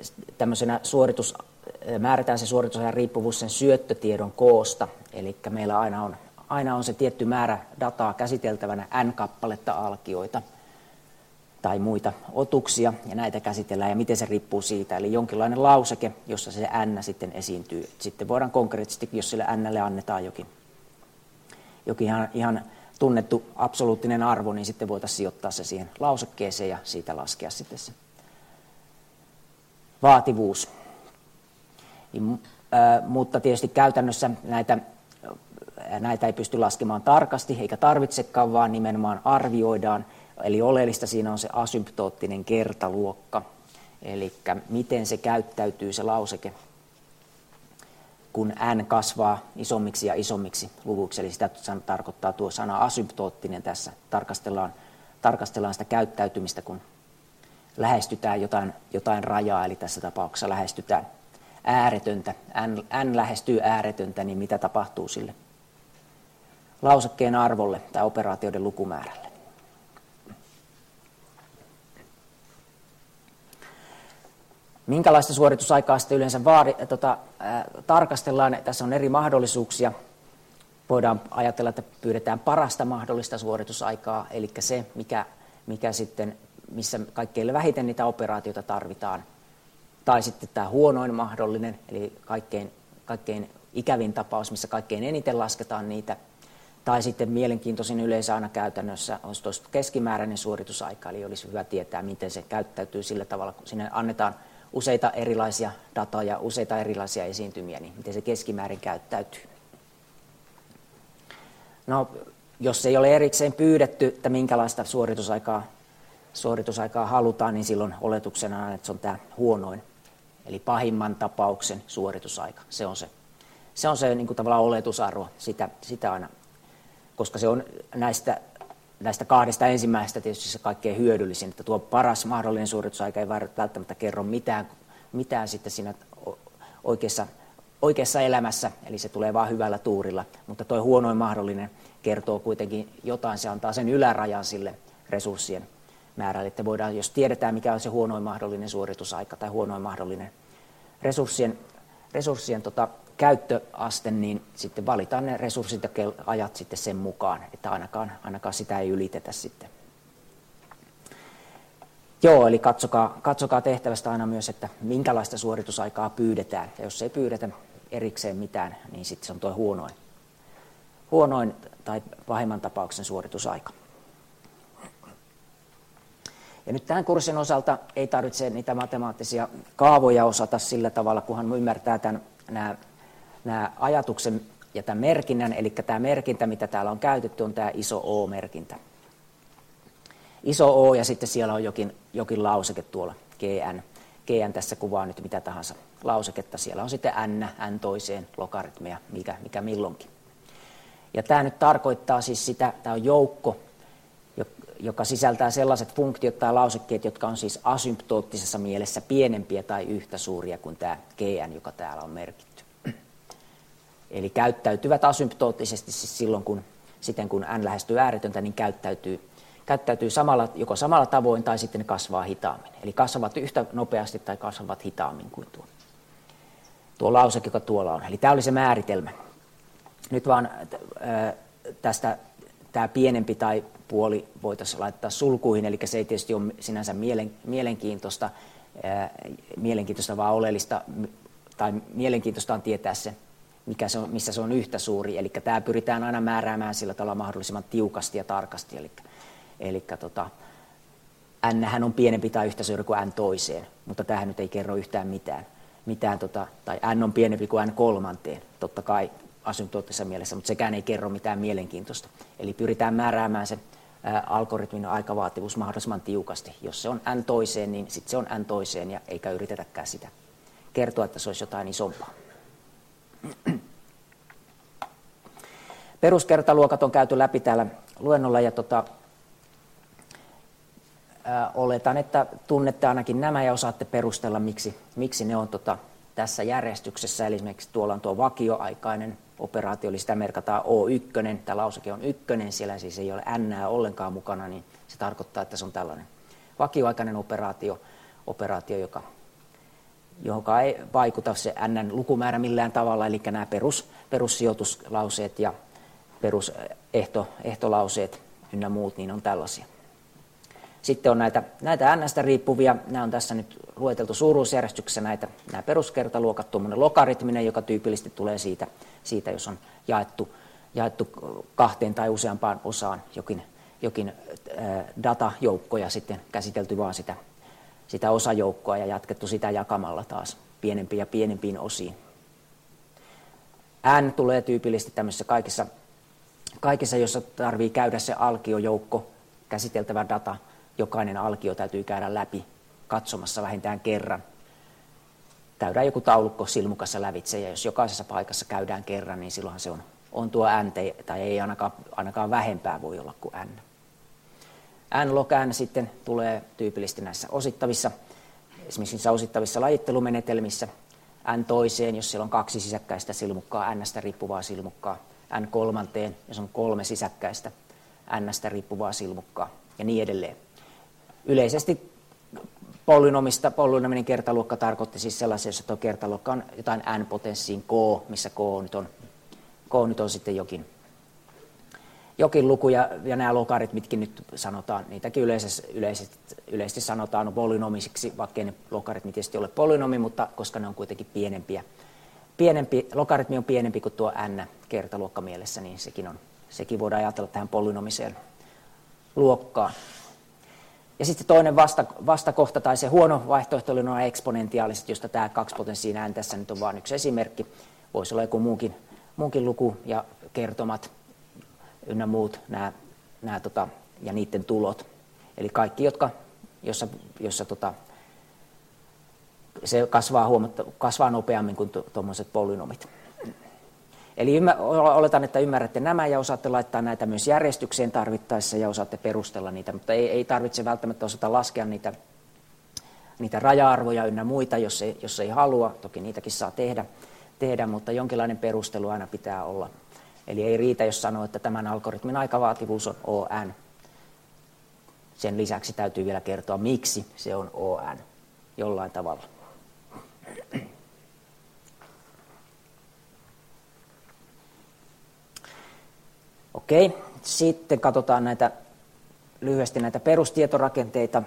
määrätään se suoritusajan riippuvuus sen syöttötiedon koosta, eli meillä aina on se tietty määrä dataa käsiteltävänä n-kappaletta alkioita tai muita otuksia, ja näitä käsitellään, ja miten se riippuu siitä, eli jonkinlainen lauseke, jossa se n sitten esiintyy. Sitten voidaan konkreettisesti, jos sille n:lle annetaan jokin ihan tunnettu absoluuttinen arvo, niin sitten voitaisiin sijoittaa se siihen lausekkeeseen ja siitä laskea sitten se vaativuus. Mutta tietysti käytännössä näitä ei pysty laskemaan tarkasti, eikä tarvitsekaan, vaan nimenomaan arvioidaan. Eli oleellista siinä on se asymptoottinen kertaluokka, eli miten se käyttäytyy se lauseke, kun n kasvaa isommiksi ja isommiksi luvuiksi. Eli sitä tarkoittaa tuo sana asymptoottinen tässä. Tarkastellaan sitä käyttäytymistä, kun lähestytään jotain rajaa, eli tässä tapauksessa lähestytään ääretöntä. N lähestyy ääretöntä, niin mitä tapahtuu sille lausekkeen arvolle tai operaatioiden lukumäärälle. Minkälaista suoritusaikaa sitten yleensä tarkastellaan? Tässä on eri mahdollisuuksia. Voidaan ajatella, että pyydetään parasta mahdollista suoritusaikaa, eli se, missä kaikkein vähiten niitä operaatioita tarvitaan. Tai sitten tämä huonoin mahdollinen, eli kaikkein ikävin tapaus, missä kaikkein eniten lasketaan niitä. Tai sitten mielenkiintoisin yleensä aina käytännössä on keskimääräinen suoritusaika, eli olisi hyvä tietää, miten se käyttäytyy sillä tavalla, kun sinne annetaan useita erilaisia dataa ja useita erilaisia esiintymiä, niin miten se keskimäärin käyttäytyy. No, jos ei ole erikseen pyydetty, että minkälaista suoritusaikaa halutaan, niin silloin oletuksena on, että se on tämä huonoin, eli pahimman tapauksen suoritusaika. Se on se niin kuin tavallaan oletusarvo, sitä aina, koska se on näistä kahdesta ensimmäisestä tietysti se kaikkein hyödyllisin, että tuo paras mahdollinen suoritusaika ei välttämättä kerro mitään sitten siinä oikeassa elämässä, eli se tulee vaan hyvällä tuurilla, mutta tuo huonoin mahdollinen kertoo kuitenkin jotain, se antaa sen ylärajan sille resurssien määrälle, että voidaan, jos tiedetään mikä on se huonoin mahdollinen suoritusaika tai huonoin mahdollinen resurssien käyttöaste, niin sitten valitaan ne resurssit ja ajat sitten sen mukaan, että ainakaan sitä ei ylitetä sitten. Joo, eli katsokaa tehtävästä aina myös, että minkälaista suoritusaikaa pyydetään. Ja jos ei pyydetä erikseen mitään, niin sitten se on tuo huonoin tai pahimman tapauksen suoritusaika. Ja nyt tämän kurssin osalta ei tarvitse niitä matemaattisia kaavoja osata sillä tavalla, kunhan ymmärtää nämä ajatuksen ja tämän merkinnän. Eli tämä merkintä, mitä täällä on käytetty, on tämä iso O-merkintä. Iso O ja sitten siellä on jokin lauseke tuolla, GN. GN tässä kuvaa nyt mitä tahansa lauseketta. Siellä on sitten n toiseen, logaritmeja, mikä milloinkin. Ja tämä nyt tarkoittaa siis sitä, tämä on joukko, joka sisältää sellaiset funktiot tai lausekkeet, jotka on siis asymptoottisessa mielessä pienempiä tai yhtä suuria kuin tämä GN, joka täällä on merkitty. Eli käyttäytyvät asymptoottisesti siis silloin, kun n lähestyy ääretöntä, niin käyttäytyy joko samalla tavoin tai sitten ne kasvaa hitaammin. Eli kasvavat yhtä nopeasti tai kasvavat hitaammin kuin tuo lauseke, joka tuolla on. Eli tämä oli se määritelmä. Nyt vaan tästä tämä pienempi tai puoli voitaisiin laittaa sulkuihin, eli se ei tietysti ole sinänsä mielenkiintoista vaan oleellista, tai mielenkiintoista on tietää se, missä se on yhtä suuri, eli tämä pyritään aina määräämään sillä tavalla mahdollisimman tiukasti ja tarkasti, eli n on pienempi tai yhtä suuri kuin n toiseen, mutta tämähän nyt ei kerro yhtään mitään tai n on pienempi kuin n kolmanteen, totta kai asymptoottisessa mielessä, mutta sekään ei kerro mitään mielenkiintoista. Eli pyritään määräämään se algoritmin aikavaativuus mahdollisimman tiukasti. Jos se on n toiseen, niin sitten se on n toiseen, ja eikä yritetäkään sitä kertoa, että se olisi jotain isompaa. Peruskertaluokat on käyty läpi täällä luennolla, ja oletan, että tunnette ainakin nämä ja osaatte perustella, miksi ne on tässä järjestyksessä. Eli esimerkiksi tuolla on tuo vakioaikainen operaatio, eli sitä merkataan O1, tämä lauseke on 1, siellä siis ei ole n ollenkaan mukana, niin se tarkoittaa, että se on tällainen vakioaikainen operaatio, joka ei vaikuta se n lukumäärä millään tavalla, eli nämä perussijoituslauseet ja perusehtolauseet ynnä muut, niin on tällaisia. Sitten on näitä n:stä riippuvia, nämä on tässä nyt lueteltu suuruusjärjestyksessä nämä peruskertaluokat, tuommoinen logaritminen, joka tyypillisesti tulee siitä jos on jaettu kahteen tai useampaan osaan jokin datajoukko ja sitten käsitelty vaan sitä osajoukkoa ja jatkettu sitä jakamalla taas pienempiin ja pienempiin osiin. N tulee tyypillisesti tämmöisissä kaikissa, jossa tarvii käydä se alkiojoukko, käsiteltävä data, jokainen alkio täytyy käydä läpi katsomassa vähintään kerran. Käydään joku taulukko silmukassa lävitse, ja jos jokaisessa paikassa käydään kerran, niin silloinhan se on tuo n, tai ei ainakaan vähempää voi olla kuin n. N-log n sitten tulee tyypillisesti näissä esimerkiksi niissä osittavissa lajittelumenetelmissä, n toiseen, jos siellä on 2 sisäkkäistä silmukkaa, n:stä riippuvaa silmukkaa, n kolmanteen, jos on 3 sisäkkäistä, n:stä riippuvaa silmukkaa, ja niin edelleen. Yleisesti polynominen kertaluokka tarkoitti siis sellaisia, jossa tuo kertaluokka on jotain n-potenssiin k, missä k nyt on sitten jokin luku, ja nämä logaritmitkin nyt sanotaan, niitäkin yleisesti sanotaan polynomisiksi, vaikka ne logaritmit tietysti ole polynomi, mutta koska ne on kuitenkin pienempiä. Logaritmi on pienempi kuin tuo n kertaluokkamielessä, niin sekin voidaan ajatella tähän polynomiseen luokkaan. Ja sitten toinen vastakohta tai se huono vaihtoehto oli nuo eksponentiaaliset, josta tämä 2-potenssiin n tässä nyt on vain yksi esimerkki. Voisi olla joku muunkin luku ja kertomat ynnä muut ja niiden tulot. Eli kaikki, jossa se kasvaa nopeammin kuin tuommoiset polynomit. Eli oletan, että ymmärrätte nämä ja osaatte laittaa näitä myös järjestykseen tarvittaessa ja osaatte perustella niitä, mutta ei tarvitse välttämättä osata laskea niitä raja-arvoja ynnä muita, jos ei halua. Toki niitäkin saa tehdä, mutta jonkinlainen perustelu aina pitää olla. Eli ei riitä, jos sanoo, että tämän algoritmin aikavaativuus on ON. Sen lisäksi täytyy vielä kertoa, miksi se on ON jollain tavalla. Okei, sitten katsotaan lyhyesti näitä perustietorakenteita,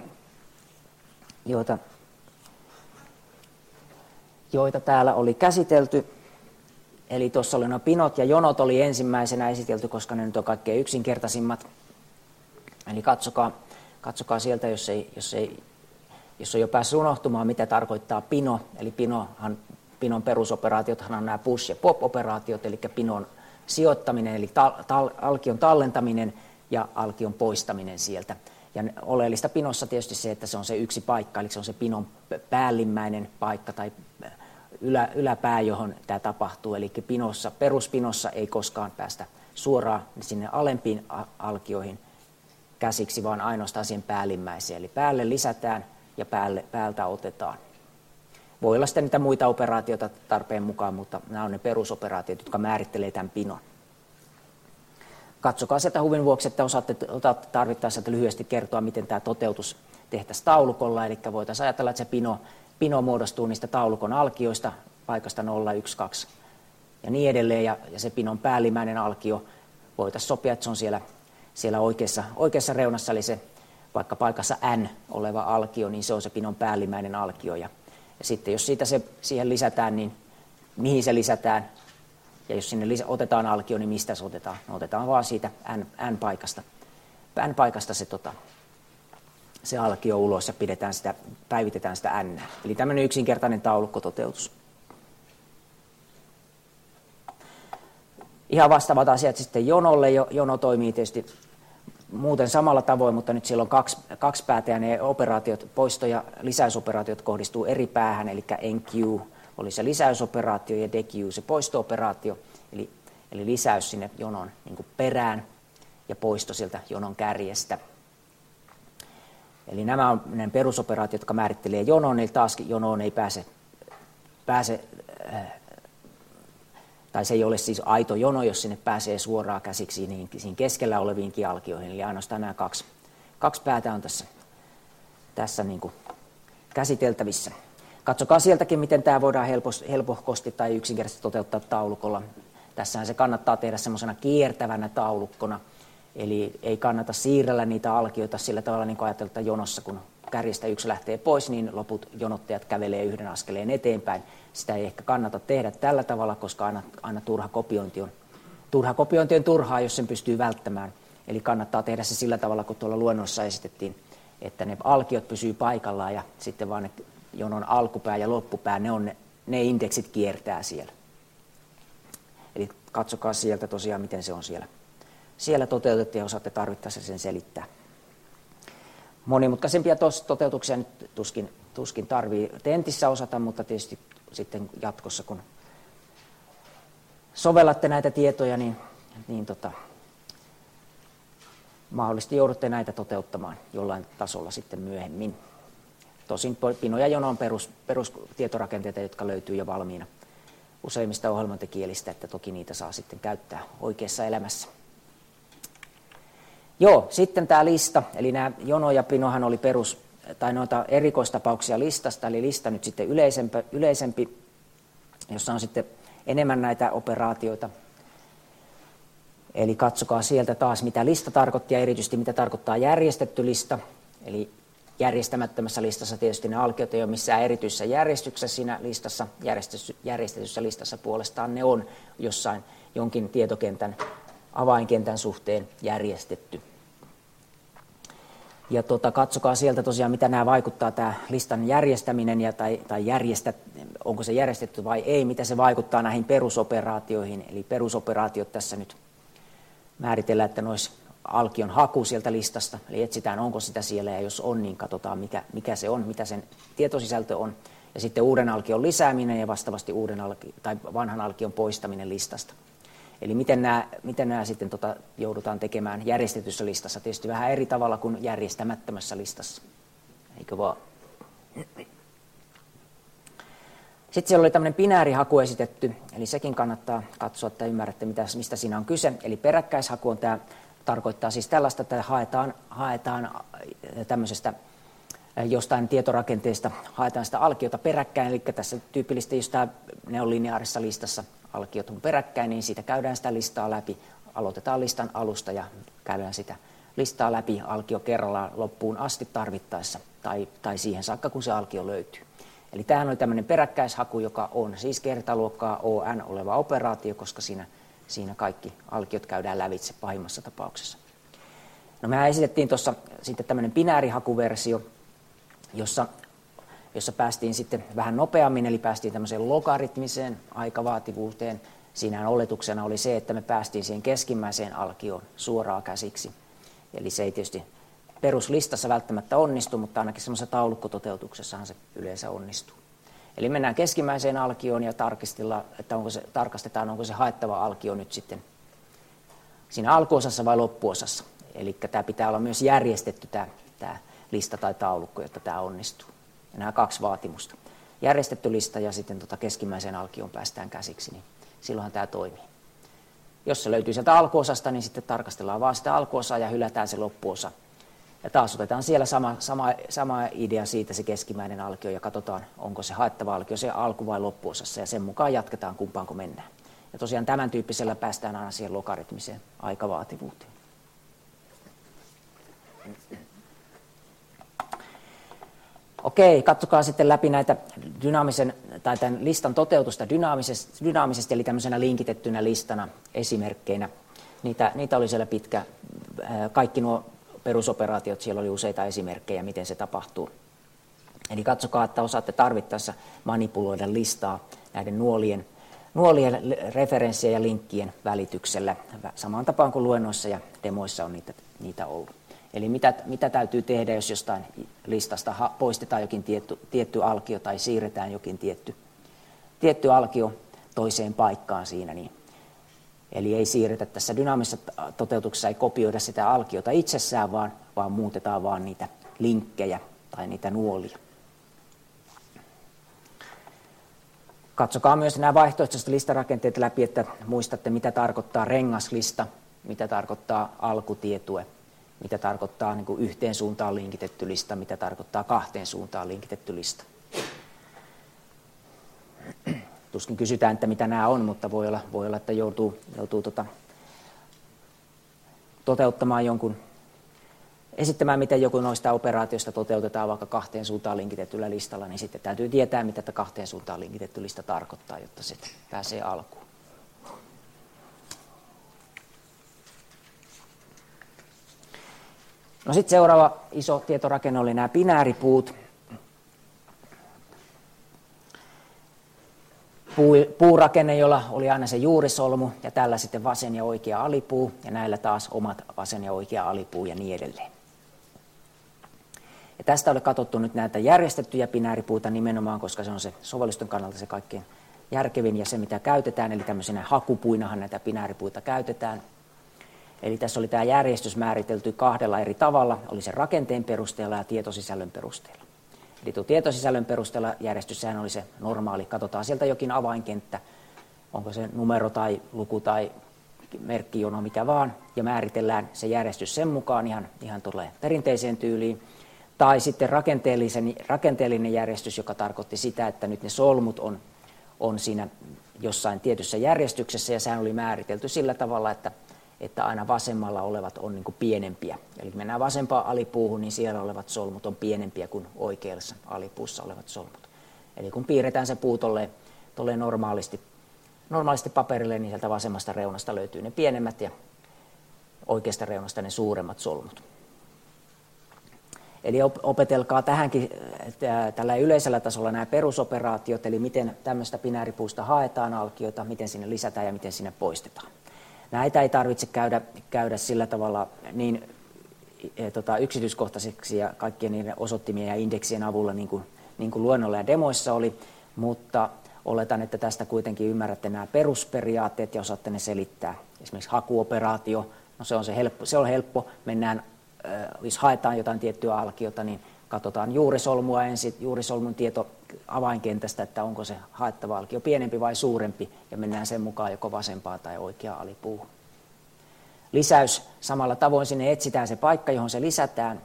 joita täällä oli käsitelty. Eli tuossa oli nuo pinot ja jonot oli ensimmäisenä esitelty, koska ne nyt on kaikkein yksinkertaisimmat. Eli katsokaa sieltä, jos on jo päässyt unohtumaan, mitä tarkoittaa pino. Eli pinon perusoperaatiothan on nämä push- ja pop-operaatiot, eli pinon sijoittaminen, eli alkion tallentaminen ja alkion poistaminen sieltä. Ja oleellista pinossa tietysti se, että se on se yksi paikka, eli se on se pinon päällimmäinen paikka tai yläpää, johon tämä tapahtuu. Eli peruspinossa ei koskaan päästä suoraan sinne alempiin alkioihin käsiksi, vaan ainoastaan siihen päällimmäiseen. Eli päälle lisätään ja päältä otetaan. Voi olla sitten niitä muita operaatioita tarpeen mukaan, mutta nämä on ne perusoperaatiot, jotka määrittelee tämän pinon. Katsokaa sieltä huvin vuoksi, että osaatte tarvittaessa lyhyesti kertoa, miten tämä toteutus tehtäisiin taulukolla. Eli voitaisiin ajatella, että se pino muodostuu niistä taulukon alkioista, paikasta 0, 1, 2 ja niin edelleen. Ja se pinon päällimmäinen alkio voitaisiin sopia, että se on siellä oikeassa reunassa, eli se vaikka paikassa N oleva alkio, niin se on se pinon päällimmäinen alkio. Ja sitten jos siihen lisätään, niin mihin se lisätään? Ja jos sinne otetaan alkio, niin mistä se otetaan? No, otetaan vaan siitä N-paikasta. N-paikasta se alkio ulos ja päivitetään sitä N. Eli tämmöinen yksinkertainen taulukkototeutus. Ihan vastaavat asiat sitten jonolle. Jono toimii tietysti muuten samalla tavoin, mutta nyt siellä on kaksi päätä ja ne operaatiot, poisto- ja lisäysoperaatiot kohdistuu eri päähän, eli enqueue oli se lisäysoperaatio ja dequeue se poisto-operaatio, eli lisäys sinne jonon niin kuin perään ja poisto sieltä jonon kärjestä. Eli nämä on ne perusoperaatiot, jotka määrittelee jonon, eli taas jonoon ei pääse tai se ei ole siis aito jono, jos sinne pääsee suoraan käsiksi niin keskellä oleviinkin alkioihin. Eli ainoastaan nämä kaksi päätä on tässä niin kuin käsiteltävissä. Katsokaa sieltäkin, miten tämä voidaan helposti tai yksinkertaisesti toteuttaa taulukolla. Tässähän se kannattaa tehdä semmoisena kiertävänä taulukkona. Eli ei kannata siirrellä niitä alkioita sillä tavalla, niin kuin ajatellaan jonossa, kun kärjestä yksi lähtee pois, niin loput jonottajat kävelee yhden askeleen eteenpäin. Sitä ei ehkä kannata tehdä tällä tavalla, koska aina turha kopiointi on turhaa, jos sen pystyy välttämään. Eli kannattaa tehdä se sillä tavalla, kun tuolla luennossa esitettiin, että ne alkiot pysyy paikallaan ja sitten vaan ne jonon alkupää ja loppupää, ne indeksit kiertää siellä. Eli katsokaa sieltä tosiaan, miten se on siellä toteutettu ja osaatte tarvittaessa sen selittää. Monimutkaisempia toteutuksia nyt tuskin tarvii tentissä osata, mutta tietysti sitten jatkossa, kun sovellatte näitä tietoja, niin mahdollisesti joudutte näitä toteuttamaan jollain tasolla sitten myöhemmin. Tosin pino ja jono on perustietorakenteita, jotka löytyy jo valmiina useimmista ohjelmointikielistä, että toki niitä saa sitten käyttää oikeassa elämässä. Joo, sitten tämä lista, eli nämä jono ja pinohan oli noita erikoistapauksia listasta, eli lista nyt sitten yleisempi, jossa on sitten enemmän näitä operaatioita. Eli katsokaa sieltä taas, mitä lista tarkoitti ja erityisesti mitä tarkoittaa järjestetty lista. Eli järjestämättömässä listassa tietysti ne alkiot ei ole missään erityisessä järjestyksessä siinä listassa. Järjestetyssä listassa puolestaan ne on jossain jonkin tietokentän avainkentän suhteen järjestetty. Ja katsokaa sieltä tosiaan, mitä nämä vaikuttaa, tämä listan järjestäminen onko se järjestetty vai ei, mitä se vaikuttaa näihin perusoperaatioihin. Eli perusoperaatiot tässä nyt määritellään, että ne olisi alkion haku sieltä listasta, eli etsitään onko sitä siellä ja jos on, niin katsotaan mikä se on, mitä sen tietosisältö on. Ja sitten uuden alkion lisääminen ja vastaavasti vanhan alkion poistaminen listasta. Eli miten nämä sitten joudutaan tekemään järjestetyssä listassa, tietysti vähän eri tavalla kuin järjestämättömässä listassa, eikö vaan? Sitten siellä oli tämmöinen binäärihaku esitetty, eli sekin kannattaa katsoa, että ymmärrätte, mistä siinä on kyse. Eli peräkkäishaku on tarkoittaa siis tällaista, että haetaan tämmöisestä jostain tietorakenteesta, haetaan sitä alkiota peräkkäin, eli tässä tyypillisesti, jos tämä neolineaarisessa listassa alkiot on peräkkäin, niin siitä käydään sitä listaa läpi, aloitetaan listan alusta ja käydään sitä listaa läpi alkio kerrallaan loppuun asti tarvittaessa, tai siihen saakka, kun se alkio löytyy. Eli tämähän oli tämmöinen peräkkäishaku, joka on siis kertaluokkaa ON oleva operaatio, koska siinä kaikki alkiot käydään lävitse pahimmassa tapauksessa. No mehän esitettiin tuossa sitten tämmöinen binäärihakuversio, jossa päästiin sitten vähän nopeammin, eli päästiin tämmöiseen logaritmiseen aikavaativuuteen. Siinähän oletuksena oli se, että me päästiin siihen keskimmäiseen alkioon suoraan käsiksi. Eli se ei tietysti peruslistassa välttämättä onnistu, mutta ainakin semmoisessa taulukkototeutuksessahan se yleensä onnistuu. Eli mennään keskimmäiseen alkioon ja tarkastetaan, onko se haettava alkio nyt sitten siinä alkuosassa vai loppuosassa. Eli tämä pitää olla myös järjestetty tämä lista tai taulukko, jotta tämä onnistuu. Ja nämä kaksi vaatimusta. Järjestetty lista ja sitten keskimmäiseen alkioon päästään käsiksi, niin silloinhan tämä toimii. Jos se löytyy sieltä alkuosasta, niin sitten tarkastellaan vaan sitä alkuosaa ja hylätään se loppuosa. Ja taas otetaan siellä sama idea siitä se keskimmäinen alkio ja katsotaan, onko se haettava alkio se alku- vai loppuosassa ja sen mukaan jatketaan kumpaanko mennään. Ja tosiaan tämän tyyppisellä päästään aina siihen logaritmiseen aikavaativuuteen. Okei, katsokaa sitten läpi näitä tämän listan toteutusta dynaamisesti, eli tämmöisenä linkitettynä listana esimerkkeinä. Niitä oli siellä pitkä, kaikki nuo perusoperaatiot, siellä oli useita esimerkkejä, miten se tapahtuu. Eli katsokaa, että osaatte tarvittaessa manipuloida listaa näiden nuolien referenssien ja linkkien välityksellä, samaan tapaan kuin luennoissa ja demoissa on niitä ollut. Eli mitä täytyy tehdä, jos jostain listasta poistetaan jokin tietty alkio tai siirretään jokin tietty alkio toiseen paikkaan siinä. Niin. Eli ei siirretä tässä dynaamisessa toteutuksessa, ei kopioida sitä alkiota itsessään, vaan muutetaan vaan niitä linkkejä tai niitä nuolia. Katsokaa myös nämä vaihtoehtoiset listarakenteet läpi, että muistatte, mitä tarkoittaa rengaslista, mitä tarkoittaa alkutietue, mitä tarkoittaa niin kuin yhteen suuntaan linkitetty lista, mitä tarkoittaa kahteen suuntaan linkitetty lista. Tuskin kysytään, että mitä nämä on, mutta voi olla että joutuu toteuttamaan esittämään, miten joku noista operaatioista toteutetaan vaikka kahteen suuntaan linkitetyllä listalla, niin sitten täytyy tietää, mitä tätä kahteen suuntaan linkitetty lista tarkoittaa, jotta se pääsee alkuun. No sitten seuraava iso tietorakenne oli nämä binääripuut. Puurakenne, jolla oli aina se juurisolmu ja tällä sitten vasen ja oikea alipuu ja näillä taas omat vasen ja oikea alipuu ja niin edelleen. Ja tästä oli katsottu nyt näitä järjestettyjä binääripuita nimenomaan, koska se on se sovellusten kannalta se kaikkein järkevin ja se mitä käytetään, eli tämmöisenä hakupuinahan näitä binääripuita käytetään. Eli tässä oli tämä järjestys määritelty kahdella eri tavalla, oli se rakenteen perusteella ja tietosisällön perusteella. Eli tuo tietosisällön perusteella järjestyssähän oli se normaali, katsotaan sieltä jokin avainkenttä, onko se numero tai luku tai merkkijono, mikä vaan, ja määritellään se järjestys sen mukaan ihan tulee perinteiseen tyyliin. Tai sitten rakenteellinen järjestys, joka tarkoitti sitä, että nyt ne solmut on siinä jossain tietyssä järjestyksessä, ja sehän oli määritelty sillä tavalla, että aina vasemmalla olevat on niin kuin pienempiä. Eli kun mennään vasempaan alipuuhun, niin siellä olevat solmut on pienempiä kuin oikeassa alipuussa olevat solmut. Eli kun piirretään se puu tolleen normaalisti paperille, niin sieltä vasemmasta reunasta löytyy ne pienemmät ja oikeasta reunasta ne suuremmat solmut. Eli opetelkaa tähänkin tällä yleisellä tasolla nämä perusoperaatiot, eli miten tämmöistä binääripuusta haetaan alkioita, miten sinne lisätään ja miten sinne poistetaan. Näitä ei tarvitse käydä sillä tavalla niin yksityiskohtaiseksi ja kaikkien niiden osoittimien ja indeksien avulla niin kuin luennolla ja demoissa oli, mutta oletan, että tästä kuitenkin ymmärrätte nämä perusperiaatteet ja osaatte ne selittää. Esimerkiksi hakuoperaatio, no se on helppo. Mennään, jos haetaan jotain tiettyä alkiota, niin katsotaan juurisolmua ensin, juurisolmun tieto avainkentästä, että onko se haettava alkio pienempi vai suurempi, ja mennään sen mukaan joko vasempaan tai oikeaan alipuuhun. Lisäys, samalla tavoin sinne etsitään se paikka, johon se lisätään,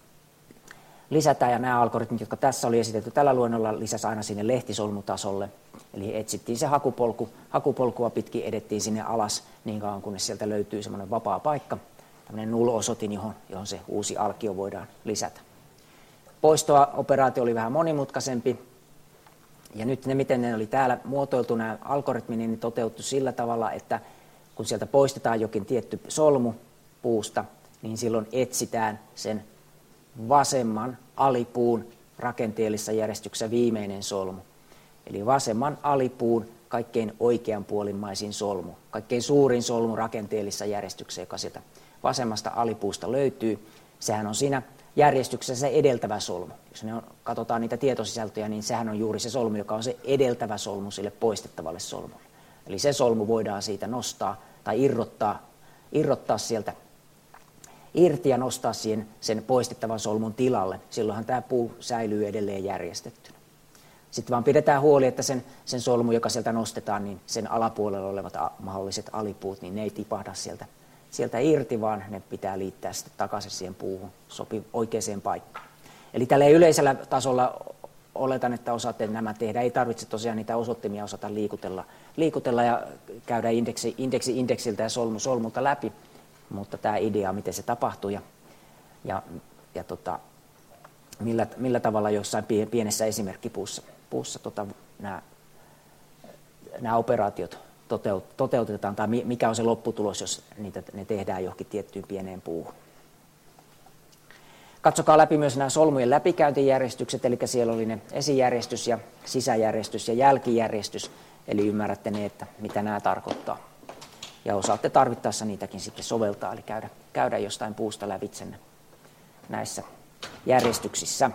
ja nämä algoritmit, jotka tässä oli esitetty tällä luennolla, lisäsi aina sinne lehtisolmutasolle. Eli etsittiin se hakupolkua pitkin, edettiin sinne alas niin kauan, kunnes sieltä löytyy semmoinen vapaa paikka, tämmöinen null-osoitin, johon se uusi alkio voidaan lisätä. Poistooperaatio oli vähän monimutkaisempi, ja nyt miten ne oli täällä muotoiltu, nämä algoritmit, niin ne toteutui sillä tavalla, että kun sieltä poistetaan jokin tietty solmu puusta, niin silloin etsitään sen vasemman alipuun rakenteellisessa järjestyksessä viimeinen solmu. Eli vasemman alipuun kaikkein oikeanpuolimmaisin solmu, kaikkein suurin solmu rakenteellisessa järjestyksessä, joka sieltä vasemmasta alipuusta löytyy. Sehän on siinä järjestyksessä se edeltävä solmu. Jos katsotaan niitä tietosisältöjä, niin sehän on juuri se solmu, joka on se edeltävä solmu sille poistettavalle solmulle. Eli se solmu voidaan siitä nostaa tai irrottaa sieltä irti ja nostaa siihen sen poistettavan solmun tilalle. Silloinhan tämä puu säilyy edelleen järjestettynä. Sitten vaan pidetään huoli, että sen solmu, joka sieltä nostetaan, niin sen alapuolella olevat mahdolliset alipuut, niin ne ei tipahda sieltä irti, vaan ne pitää liittää sitten takaisin siihen puuhun oikeaan paikkaan. Eli tällä yleisellä tasolla oletan, että osaatte nämä tehdä. Ei tarvitse tosiaan niitä osoittimia osata liikutella ja käydä indeksiltä ja solmulta läpi, mutta tämä idea, miten se tapahtuu ja millä tavalla jossain pienessä esimerkkipuussa nämä operaatiot toteutetaan, tai mikä on se lopputulos, jos ne tehdään johonkin tiettyyn pieneen puuhun. Katsokaa läpi myös nämä solmujen läpikäyntijärjestykset, eli siellä oli ne esijärjestys ja sisäjärjestys ja jälkijärjestys, eli ymmärrätte ne, että mitä nämä tarkoittaa. Ja osaatte tarvittaessa niitäkin sitten soveltaa, eli käydä jostain puusta lävitse näissä järjestyksissä.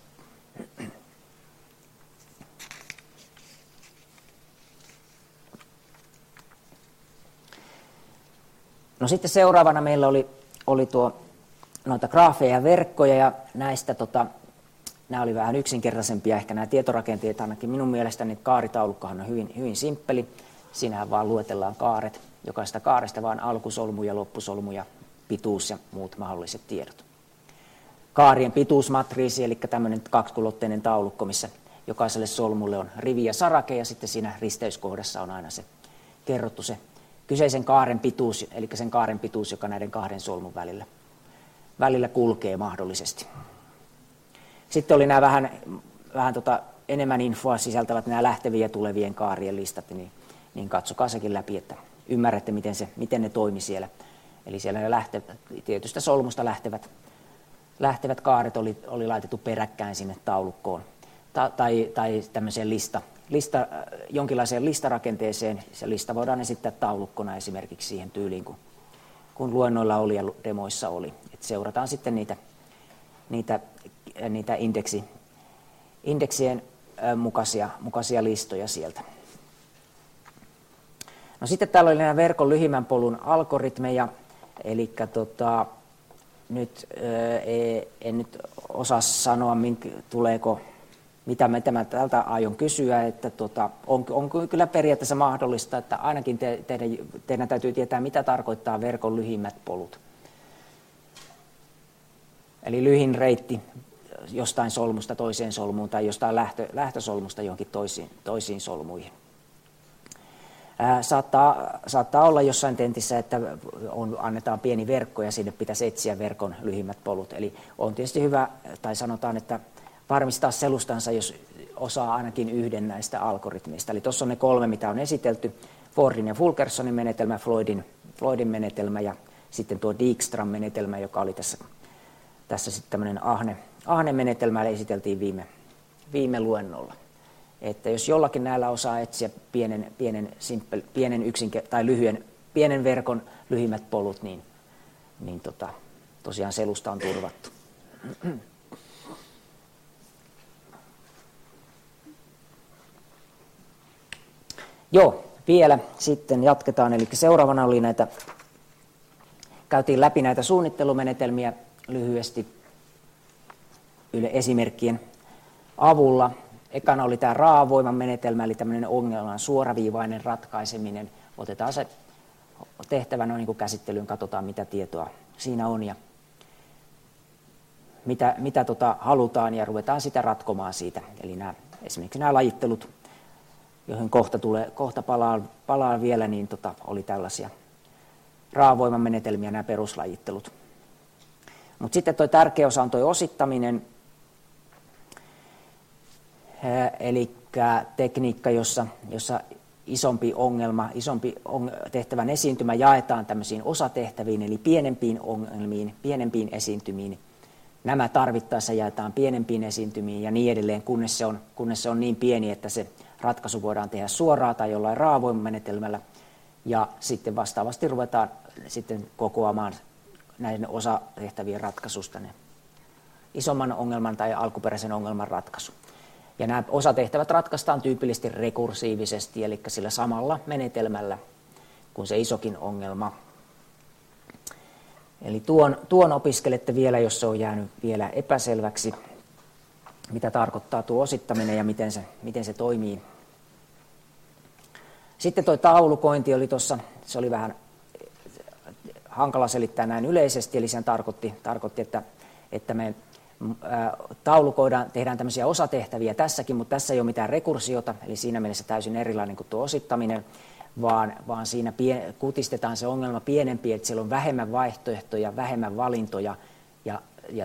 No sitten seuraavana meillä oli noita graafeja ja verkkoja, ja näistä nämä oli vähän yksinkertaisempia, ehkä nämä tietorakenteet ainakin minun mielestäni. Kaaritaulukkohan on hyvin simppeli. Siinähän vaan luetellaan kaaret, jokaista kaaresta vaan alkusolmu ja loppusolmu ja pituus ja muut mahdolliset tiedot. Kaarien pituusmatriisi, eli tämmöinen kaksikulotteinen taulukko, missä jokaiselle solmulle on rivi ja sarake, ja sitten siinä risteyskohdassa on aina se kerrottu se kyseisen kaaren pituus, eli sen kaaren pituus, joka näiden kahden solmun välillä kulkee mahdollisesti. Sitten oli nämä vähän enemmän infoa sisältävät nämä lähtevien ja tulevien kaarien listat, niin katsokaa sekin läpi, että ymmärrätte, miten ne toimi siellä. Eli siellä ne tietystä solmusta lähtevät kaaret oli laitettu peräkkäin sinne taulukkoon tai tämmöiseen jonkinlaiseen listarakenteeseen. Se lista voidaan esittää taulukkona esimerkiksi siihen tyyliin, kun luennoilla oli ja demoissa oli. Et seurataan sitten niitä indeksien mukaisia listoja sieltä. No sitten täällä oli nämä verkon lyhimmän polun algoritmeja, eli nyt en nyt osaa sanoa, mitä mä tältä aion kysyä, että on kyllä periaatteessa mahdollista, että ainakin teidän täytyy tietää, mitä tarkoittaa verkon lyhimmät polut. Eli lyhin reitti jostain solmusta toiseen solmuun tai jostain lähtösolmusta johonkin toisiin solmuihin. Saattaa olla jossain tentissä, että annetaan pieni verkko ja sinne pitäisi etsiä verkon lyhimmät polut. Eli on tietysti hyvä, tai sanotaan, että varmistaa selustansa, jos osaa ainakin yhden näistä algoritmeista. Eli tuossa on ne 3, mitä on esitelty. Fordin ja Fulkersonin menetelmä, Floydin menetelmä ja sitten tuo Dijkstran menetelmä, joka oli tässä sitten tämmöinen Ahne-menetelmä, esiteltiin viime luennolla. Että jos jollakin näillä osaa etsiä pienen lyhyen pienen verkon lyhimmät polut, niin tosiaan selusta on turvattu. Joo, vielä sitten jatketaan, eli seuraavana oli käytiin läpi näitä suunnittelumenetelmiä lyhyesti esimerkkien avulla. Ekana oli tämä raavoiman menetelmä, eli tämmöinen ongelman suoraviivainen ratkaiseminen. Otetaan se tehtävänä niin kuin käsittelyyn, katsotaan mitä tietoa siinä on ja mitä halutaan ja ruvetaan sitä ratkomaan siitä. Eli esimerkiksi nämä lajittelut, joihin kohta palaan vielä, niin oli tällaisia raavoiman menetelmiä, nämä peruslajittelut. Mutta sitten tuo tärkeä osa on tuo osittaminen, eli tekniikka, jossa isompi tehtävän esiintymä jaetaan tämmöisiin osatehtäviin, eli pienempiin ongelmiin, pienempiin esiintymiin. Nämä tarvittaessa jaetaan pienempiin esiintymiin ja niin edelleen, kunnes se on niin pieni, että se ratkaisu voidaan tehdä suoraan tai jollain raavoimamenetelmällä. Ja sitten vastaavasti ruvetaan sitten kokoamaan näiden osatehtävien ratkaisusta ne isomman ongelman tai alkuperäisen ongelman ratkaisu. Ja nämä osatehtävät ratkaistaan tyypillisesti rekursiivisesti, eli sillä samalla menetelmällä kuin se isokin ongelma. Eli tuon opiskelette vielä, jos se on jäänyt vielä epäselväksi, mitä tarkoittaa tuo osittaminen ja miten se toimii. Sitten tuo taulukointi oli tuossa, se oli vähän hankala selittää näin yleisesti, eli sen tarkoitti että me taulukoidaan, tehdään tämmöisiä osatehtäviä tässäkin, mutta tässä ei ole mitään rekursiota, eli siinä mielessä täysin erilainen kuin tuo osittaminen, vaan siinä kutistetaan se ongelma pienempi, että siellä on vähemmän vaihtoehtoja, vähemmän valintoja ja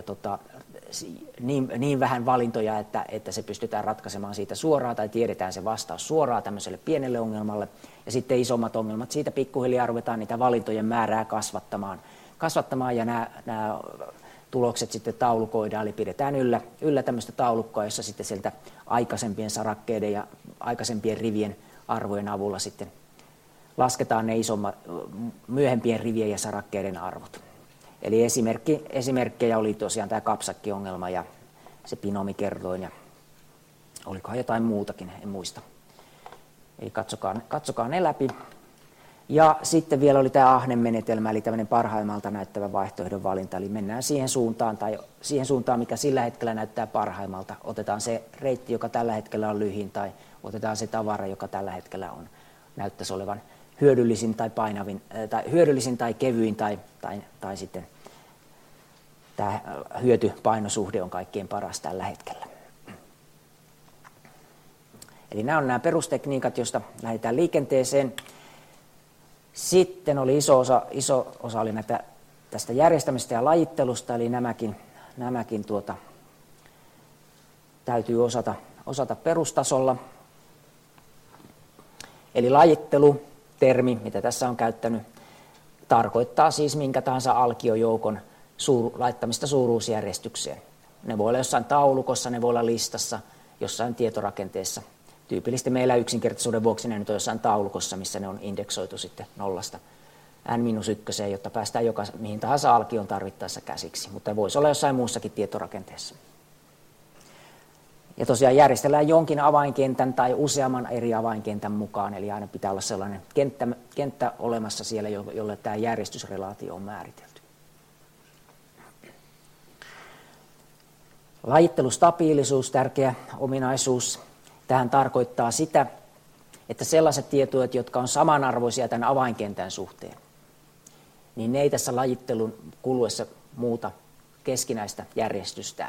niin vähän valintoja, että se pystytään ratkaisemaan siitä suoraan tai tiedetään se vastaus suoraan tämmöiselle pienelle ongelmalle. Ja sitten isommat ongelmat, siitä pikkuhiljaa ruvetaan niitä valintojen määrää kasvattamaan ja nämä tulokset sitten taulukoidaan, eli pidetään yllä tämmöistä taulukkoa, jossa sitten sieltä aikaisempien sarakkeiden ja aikaisempien rivien arvojen avulla sitten lasketaan ne myöhempien rivien ja sarakkeiden arvot. Eli esimerkkejä oli tosiaan tämä kapsakkiongelma ja se binomikerroin ja olikohan jotain muutakin, en muista. Eli katsokaa ne läpi. Ja sitten vielä oli tämä Ahnen-menetelmä, eli tämmöinen parhaimmalta näyttävä vaihtoehdon valinta, eli mennään siihen suuntaan, mikä sillä hetkellä näyttää parhaimmalta. Otetaan se reitti, joka tällä hetkellä on lyhin, tai otetaan se tavara, joka tällä hetkellä näyttäisi olevan hyödyllisin tai painavin, tai hyödyllisin tai kevyin, tai sitten tämä hyöty-painosuhde on kaikkein paras tällä hetkellä. Eli nämä on nämä perustekniikat, joista lähdetään liikenteeseen. Sitten oli iso osa oli tästä järjestämistä ja lajittelusta, eli nämäkin täytyy osata perustasolla. Eli lajittelu, termi, mitä tässä on käyttänyt, tarkoittaa siis minkä tahansa alkiojoukon laittamista suuruusjärjestykseen. Ne voi olla jossain taulukossa, ne voi olla listassa, jossain tietorakenteessa. Tyypillisesti meillä yksinkertaisuuden vuoksi ne nyt on jossain taulukossa, missä ne on indeksoitu sitten 0–n-1, jotta päästään mihin tahansa alkioon tarvittaessa käsiksi, mutta voisi olla jossain muussakin tietorakenteessa. Ja tosiaan järjestellään jonkin avainkentän tai useamman eri avainkentän mukaan, eli aina pitää olla sellainen kenttä olemassa siellä, jolle tämä järjestysrelaatio on määritelty. Lajittelustabiilisuus, tärkeä ominaisuus. Tähän tarkoittaa sitä, että sellaiset tietoja, jotka on samanarvoisia tämän avainkentän suhteen, niin ne ei tässä lajittelun kuluessa muuta keskinäistä järjestystään.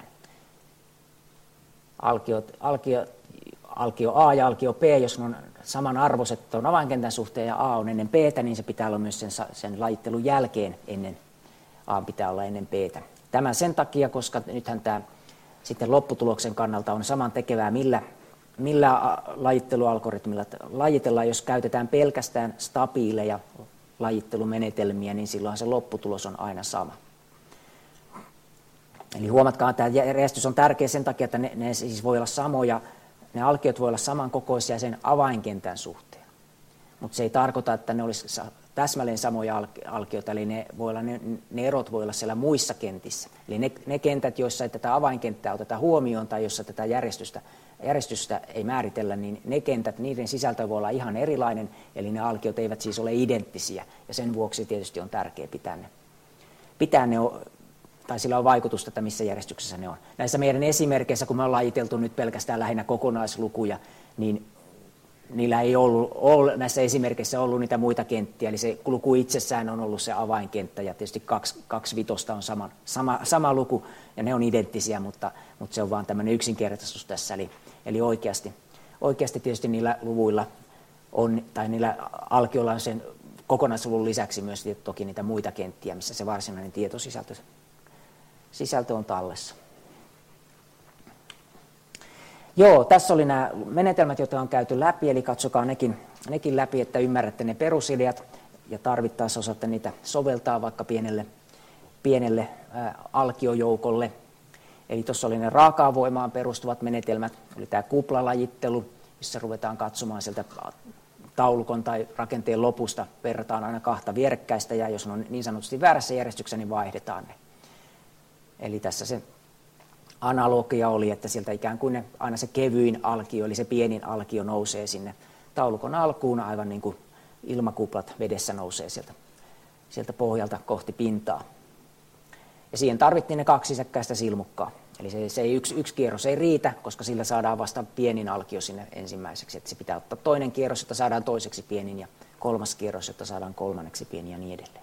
Alkio A ja alkio B, jos ne on samanarvoiset tuon avainkentän suhteen ja A on ennen B:tä, niin se pitää olla myös sen lajittelun jälkeen A pitää olla ennen B:tä. Tämä sen takia, koska nythän tämä sitten lopputuloksen kannalta on samantekevää, millä lajittelualgoritmilla lajitellaan. Jos käytetään pelkästään stabiileja lajittelumenetelmiä, niin silloin se lopputulos on aina sama. Eli huomatkaa, että tämä järjestys on tärkeä sen takia, että ne siis voi olla samoja, ne alkiot voi olla samankokoisia sen avainkentän suhteen. Mutta se ei tarkoita, että ne olisi täsmälleen samoja alkioita, eli ne erot voi olla siellä muissa kentissä. Eli ne kentät, joissa ei tätä avainkenttää oteta huomioon tai joissa tätä järjestystä ei määritellä, niin ne kentät, niiden sisältö voi olla ihan erilainen, eli ne alkiot eivät siis ole identtisiä, ja sen vuoksi tietysti on tärkeää pitää ne tai sillä on vaikutusta, että missä järjestyksessä ne on. Näissä meidän esimerkkeissä, kun me ollaan lajiteltu nyt pelkästään lähinnä kokonaislukuja, niin niillä ei ollut näissä esimerkkeissä ollut niitä muita kenttiä, eli se luku itsessään on ollut se avainkenttä, ja tietysti 2 vitosta on sama luku, ja ne on identtisiä, mutta se on vaan tämmöinen yksinkertaisuus tässä, eli oikeasti tietysti niillä luvuilla on, tai niillä alkioilla on sen kokonaisluvun lisäksi myös toki niitä muita kenttiä, missä se varsinainen tietosisältö on tallessa. Joo, tässä oli nämä menetelmät, joita on käyty läpi, eli katsokaa nekin läpi, että ymmärrätte ne perusideat ja tarvittaessa osaatte niitä soveltaa vaikka pienelle alkiojoukolle. Eli tuossa oli ne raakaan voimaan perustuvat menetelmät, oli tämä kuplalajittelu, missä ruvetaan katsomaan sieltä taulukon tai rakenteen lopusta, verrataan aina 2 vierekkäistä, ja jos ne on niin sanotusti väärässä järjestyksessä, niin vaihdetaan ne. Eli tässä se analogia oli, että sieltä ikään kuin aina se kevyin alkio, eli se pienin alkio nousee sinne taulukon alkuun, aivan niin kuin ilmakuplat vedessä nousee sieltä pohjalta kohti pintaa. Ja siihen tarvittiin ne 2 sisäkkäistä silmukkaa. Eli se ei yksi kierros ei riitä, koska sillä saadaan vasta pienin alkio sinne ensimmäiseksi. Että se pitää ottaa toinen kierros, jotta saadaan toiseksi pienin, ja 3. kierros, jotta saadaan 3. pienin, ja niin edelleen.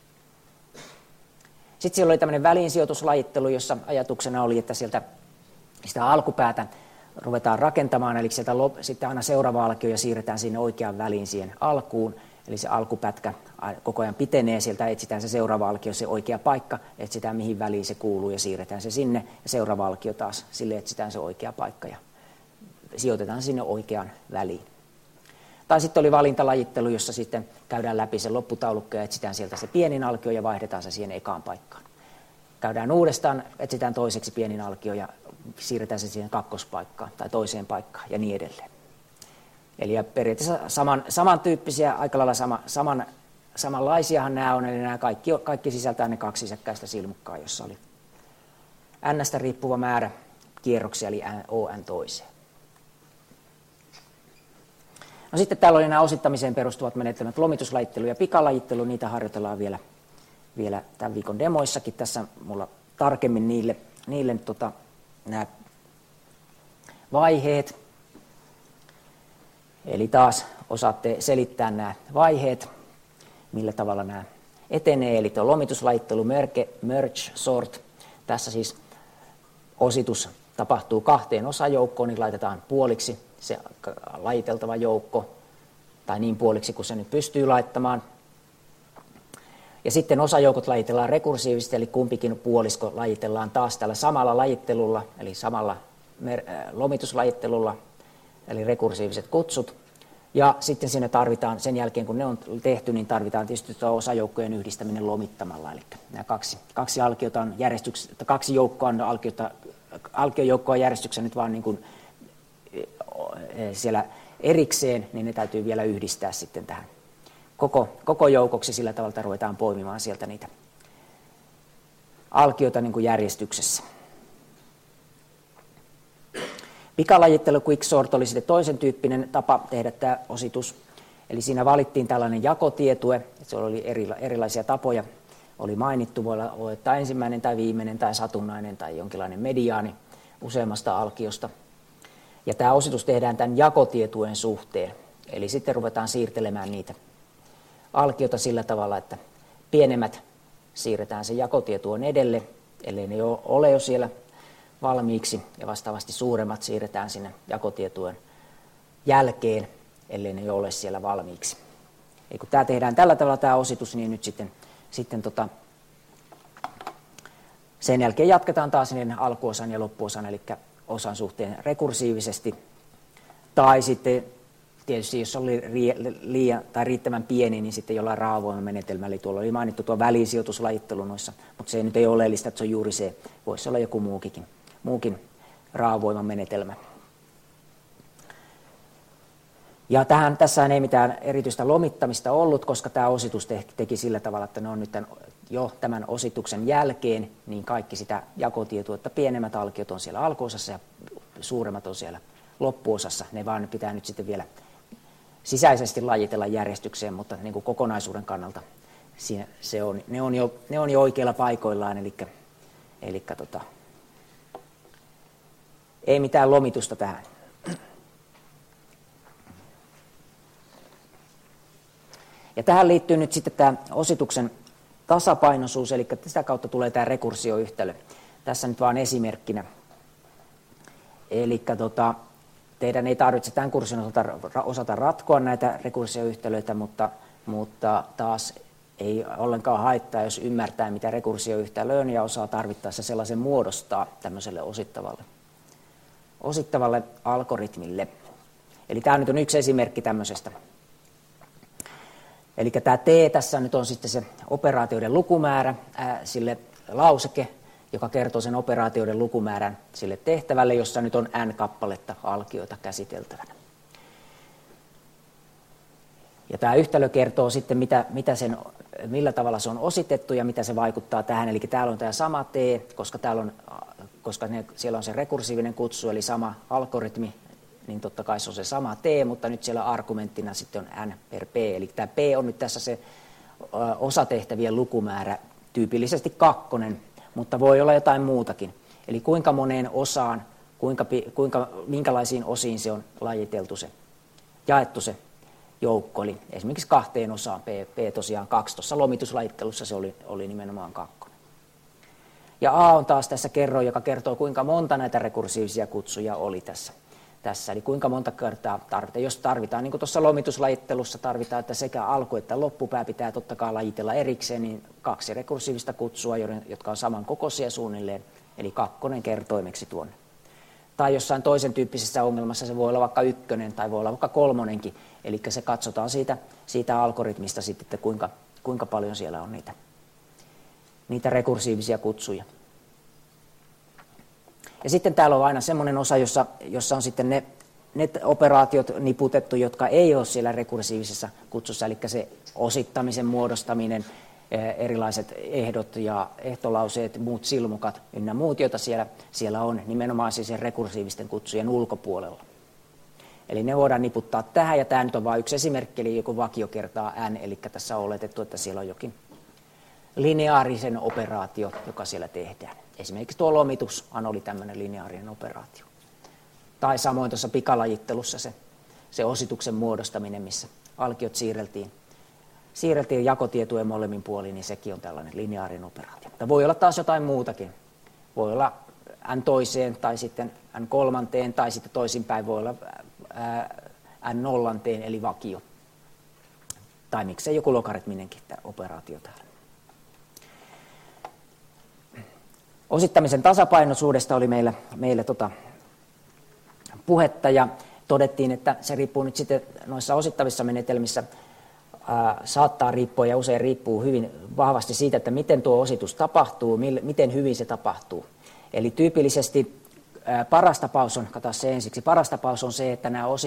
Sitten siellä oli tämmöinen väliinsijoituslajittelu, jossa ajatuksena oli, että sieltä sitä alkupäätä ruvetaan rakentamaan, eli sieltä sitten aina seuraava alkio ja siirretään sinne oikeaan väliin siihen alkuun. Eli se alkupätkä koko ajan pitenee, sieltä etsitään se seuraava alkio, se oikea paikka, etsitään mihin väliin se kuuluu ja siirretään se sinne. Ja seuraava alkio taas, sille etsitään se oikea paikka ja sijoitetaan sinne oikeaan väliin. Tai sitten oli valintalajittelu, jossa sitten käydään läpi se lopputaulukko ja etsitään sieltä se pienin alkio ja vaihdetaan se siihen ekaan paikkaan. Käydään uudestaan, etsitään toiseksi pienin alkio ja siirretään se siihen kakkospaikkaan tai toiseen paikkaan ja niin edelleen. Eli periaatteessa samantyyppisiä, aika lailla samanlaisiahan nämä on, eli nämä kaikki sisältää ne 2 sisäkkäistä silmukkaa, jossa oli n-stä riippuva määrä kierroksia, eli on toiseen. No sitten täällä oli nämä osittamiseen perustuvat menetelmät, lomituslajittelu ja pikalajittelu, niitä harjoitellaan vielä tämän viikon demoissakin. Tässä mulla tarkemmin niille nämä vaiheet. Eli taas osaatte selittää nämä vaiheet, millä tavalla nämä etenee. Eli tuo lomituslajittelu, merge, sort. Tässä siis ositus tapahtuu 2 osajoukkoon, niin laitetaan puoliksi se lajiteltava joukko, tai niin puoliksi kuin se nyt pystyy laittamaan. Ja sitten osajoukot lajitellaan rekursiivisesti, eli kumpikin puolisko lajitellaan taas tällä samalla lajittelulla, eli samalla lomituslajittelulla, eli rekursiiviset kutsut. Ja sitten siinä tarvitaan, sen jälkeen kun ne on tehty, niin tarvitaan tietysti osajoukkojen yhdistäminen lomittamalla. Eli nämä kaksi alkiota on järjestyksessä, 2 joukkoa on alkiojoukkoa järjestyksessä nyt vaan niin kuin siellä erikseen, niin ne täytyy vielä yhdistää sitten tähän koko joukoksi, sillä tavalla, että ruvetaan poimimaan sieltä niitä alkioita niin kuin järjestyksessä. Pikalajittelu, quicksort, oli sitten toisen tyyppinen tapa tehdä tämä ositus. Eli siinä valittiin tällainen jakotieture, että se oli erilaisia tapoja. Oli mainittu, voi olla ensimmäinen tai viimeinen tai satunnainen tai jonkinlainen mediaani useammasta alkiosta. Ja tämä ositus tehdään tämän jakotietuen suhteen. Eli sitten ruvetaan siirtelemään niitä alkiota sillä tavalla, että pienemmät siirretään sen jakotietuon edelle, ellei ne ole jo siellä valmiiksi, ja vastaavasti suuremmat siirretään sinne jakotietuen jälkeen, ellei ne jo ole siellä valmiiksi. Eli kun tämä tehdään tällä tavalla tämä ositus, niin nyt sitten sen jälkeen jatketaan taas niiden alkuosan ja loppuosan, eli osan suhteen rekursiivisesti. Tai sitten tietysti, jos oli liian tai riittävän pieni, niin sitten jollain raavoimamenetelmällä. Eli tuolla oli mainittu tuo välisijoituslajittelu noissa, mutta se nyt ei ole oleellista, että se on juuri se. Voisi olla joku muukin raavoimamenetelmä. Ja tässä ei mitään erityistä lomittamista ollut, koska tämä ositus teki sillä tavalla, että ne on nyt jo tämän osituksen jälkeen, niin kaikki sitä jakotietoa, että pienemmät alkiot on siellä alkuosassa ja suuremmat on siellä loppuosassa. Ne vaan pitää nyt sitten vielä sisäisesti lajitella järjestykseen, mutta niin kuin kokonaisuuden kannalta ne on jo oikeilla paikoillaan, eli ei mitään lomitusta tähän. Ja tähän liittyy nyt sitten tämä osituksen tasapainoisuus, eli sitä kautta tulee tämä rekursioyhtälö. Tässä nyt vaan esimerkkinä. Eli teidän ei tarvitse tämän kurssin osata ratkoa näitä rekursioyhtälöitä, mutta taas ei ollenkaan haittaa, jos ymmärtää, mitä rekursioyhtälö on ja osaa tarvittaessa sellaisen muodostaa tämmöiselle osittavalle algoritmille. Eli tämä nyt on yksi esimerkki tämmöisestä. Eli tämä T tässä nyt on sitten se operaatioiden lukumäärä sille lauseke, joka kertoo sen operaatioiden lukumäärän sille tehtävälle, jossa nyt on n kappaletta alkioita käsiteltävänä. Ja tämä yhtälö kertoo sitten, millä tavalla se on ositettu ja mitä se vaikuttaa tähän. Eli täällä on tämä sama T, koska siellä on se rekursiivinen kutsu, eli sama algoritmi, niin totta kai se on se sama T, mutta nyt siellä argumenttina sitten on n per p. Eli tämä p on nyt tässä se osatehtävien lukumäärä, tyypillisesti 2, mutta voi olla jotain muutakin. Eli kuinka moneen osaan, minkälaisiin osiin se on lajiteltu jaettu se joukko. Eli esimerkiksi 2 osaan, p tosiaan 2, tuossa lomituslajittelussa se oli nimenomaan 2. Ja a on taas tässä kerroin, joka kertoo kuinka monta näitä rekursiivisia kutsuja oli tässä. Eli kuinka monta kertaa tarvitaan. Jos tarvitaan, niin kuin tuossa lomituslajittelussa tarvitaan, että sekä alku- että loppupää pitää totta kai lajitella erikseen, niin 2 rekursiivista kutsua, jotka on samankokoisia suunnilleen, eli 2 kertoimeksi tuonne. Tai jossain toisen tyyppisessä ongelmassa se voi olla vaikka 1 tai voi olla vaikka 3, eli se katsotaan siitä algoritmista sitten, että kuinka paljon siellä on niitä rekursiivisia kutsuja. Ja sitten täällä on aina semmoinen osa, jossa on sitten ne operaatiot niputettu, jotka ei ole siellä rekursiivisessa kutsussa, eli se osittamisen muodostaminen, erilaiset ehdot ja ehtolauseet, muut silmukat ynnä muut, joita siellä on nimenomaan siis rekursiivisten kutsujen ulkopuolella. Eli ne voidaan niputtaa tähän, ja tämä nyt on vain yksi esimerkki, eli joku vakio kertaa n, eli tässä on oletettu, että siellä on jokin lineaarisen operaatio, joka siellä tehdään. Esimerkiksi tuo lomitushan oli tämmöinen lineaarinen operaatio. Tai samoin tuossa pikalajittelussa se osituksen muodostaminen, missä alkiot siirreltiin jakotietojen molemmin puolin, niin sekin on tällainen lineaarinen operaatio. Mutta voi olla taas jotain muutakin. Voi olla n2 tai sitten n3 tai sitten toisinpäin voi olla n0 eli vakio. Tai miksei joku logaritminenkin operaatio täällä. Osittamisen tasapainoisuudesta oli meillä puhetta ja todettiin, että se riippuu nyt sitten noissa osittavissa menetelmissä, saattaa riippua ja usein riippuu hyvin vahvasti siitä, että miten tuo ositus tapahtuu, miten hyvin se tapahtuu. Eli paras tapaus on se, että nämä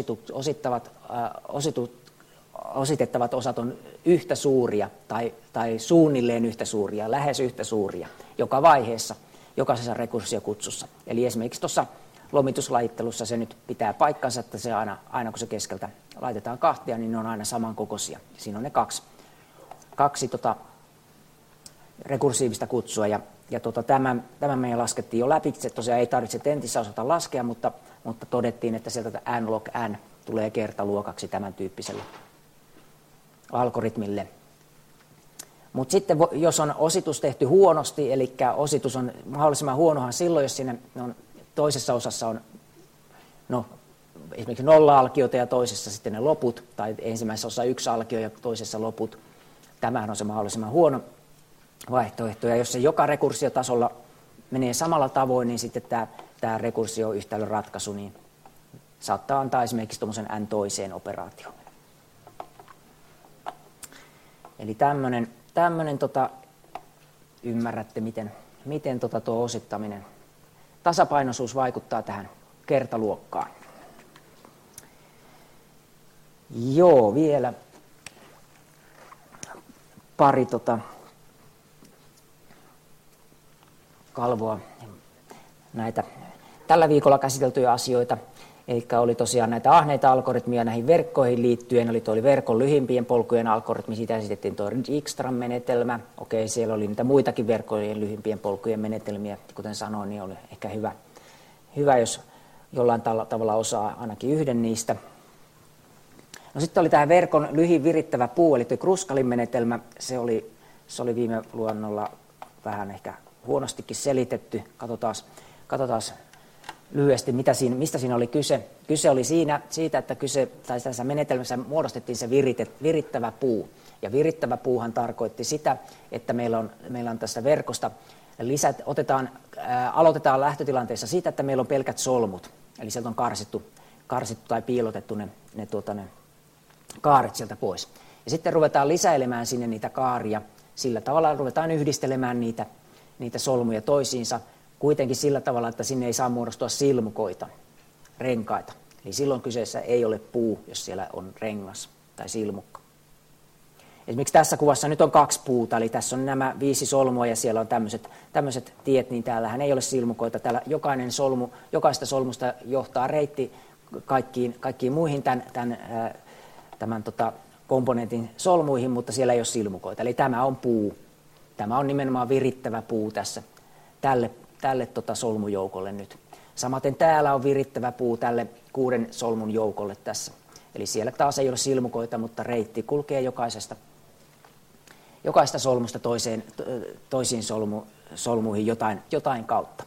ositettavat osat on yhtä suuria tai suunnilleen yhtä suuria, lähes yhtä suuria joka vaiheessa, jokaisessa rekursiokutsussa. Eli esimerkiksi tuossa lomituslajittelussa se nyt pitää paikkansa, että se aina kun se keskeltä laitetaan 2, niin ne on aina samankokoisia. Siinä on ne kaksi rekursiivista kutsua, ja tämä me laskettiin jo läpi. Se tosiaan ei tarvitse tentissä osata laskea, mutta todettiin, että sieltä n log n tulee kertaluokaksi tämän tyyppiselle algoritmille. Mutta sitten jos on ositus tehty huonosti, eli ositus on mahdollisimman huonohan silloin, jos siinä toisessa osassa on esimerkiksi 0 alkiota ja toisessa sitten ne loput, tai ensimmäisessä osassa 1 alkio ja toisessa loput. Tämähän on se mahdollisimman huono vaihtoehto, ja jos se joka rekursiotasolla menee samalla tavoin, niin sitten tämä rekursioyhtälön ratkaisu niin saattaa antaa esimerkiksi tuommoisen n-toiseen operaatioon. Eli tämmöinen ymmärrätte, miten tuo osittaminen, tasapainoisuus vaikuttaa tähän kertaluokkaan. Joo, vielä pari kalvoa näitä tällä viikolla käsiteltyjä asioita. Eli oli tosiaan näitä ahneita algoritmia näihin verkkoihin liittyen, oli verkon lyhimpien polkujen algoritmi, siitä esitettiin tuo Dijkstran-menetelmä. Okei, siellä oli niitä muitakin verkkojen lyhimpien polkujen menetelmiä, kuten sanoin, niin oli ehkä hyvä jos jollain tavalla osaa ainakin yhden niistä. No sitten oli tämä verkon lyhin virittävä puu, eli tuo Kruskalin menetelmä, se oli viime luonnolla vähän ehkä huonostikin selitetty. Katsotaan lyhyesti, mistä siinä oli kyse. Kyse oli siitä, että tässä menetelmässä muodostettiin se virittävä puu. Ja virittävä puuhan tarkoitti sitä, että meillä on tästä verkosta aloitetaan lähtötilanteessa siitä, että meillä on pelkät solmut. Eli sieltä on karsittu tai piilotettu ne kaaret sieltä pois. Ja sitten ruvetaan lisäilemään sinne niitä kaaria. Sillä tavalla ruvetaan yhdistelemään niitä solmuja toisiinsa. Kuitenkin sillä tavalla, että sinne ei saa muodostua silmukoita, renkaita. Eli silloin kyseessä ei ole puu, jos siellä on rengas tai silmukka. Esimerkiksi tässä kuvassa nyt on 2 puuta, eli tässä on nämä 5 solmua ja siellä on tämmöiset tiet, niin täällähän ei ole silmukoita. Täällä jokaista solmusta johtaa reitti kaikkiin muihin tämän komponentin solmuihin, mutta siellä ei ole silmukoita. Eli tämä on puu. Tämä on nimenomaan virittävä puu tässä tälle solmujoukolle nyt. Samaten täällä on virittävä puu tälle 6 solmun joukolle tässä. Eli siellä taas ei ole silmukoita, mutta reitti kulkee jokaista solmusta toisiin solmuihin jotain kautta.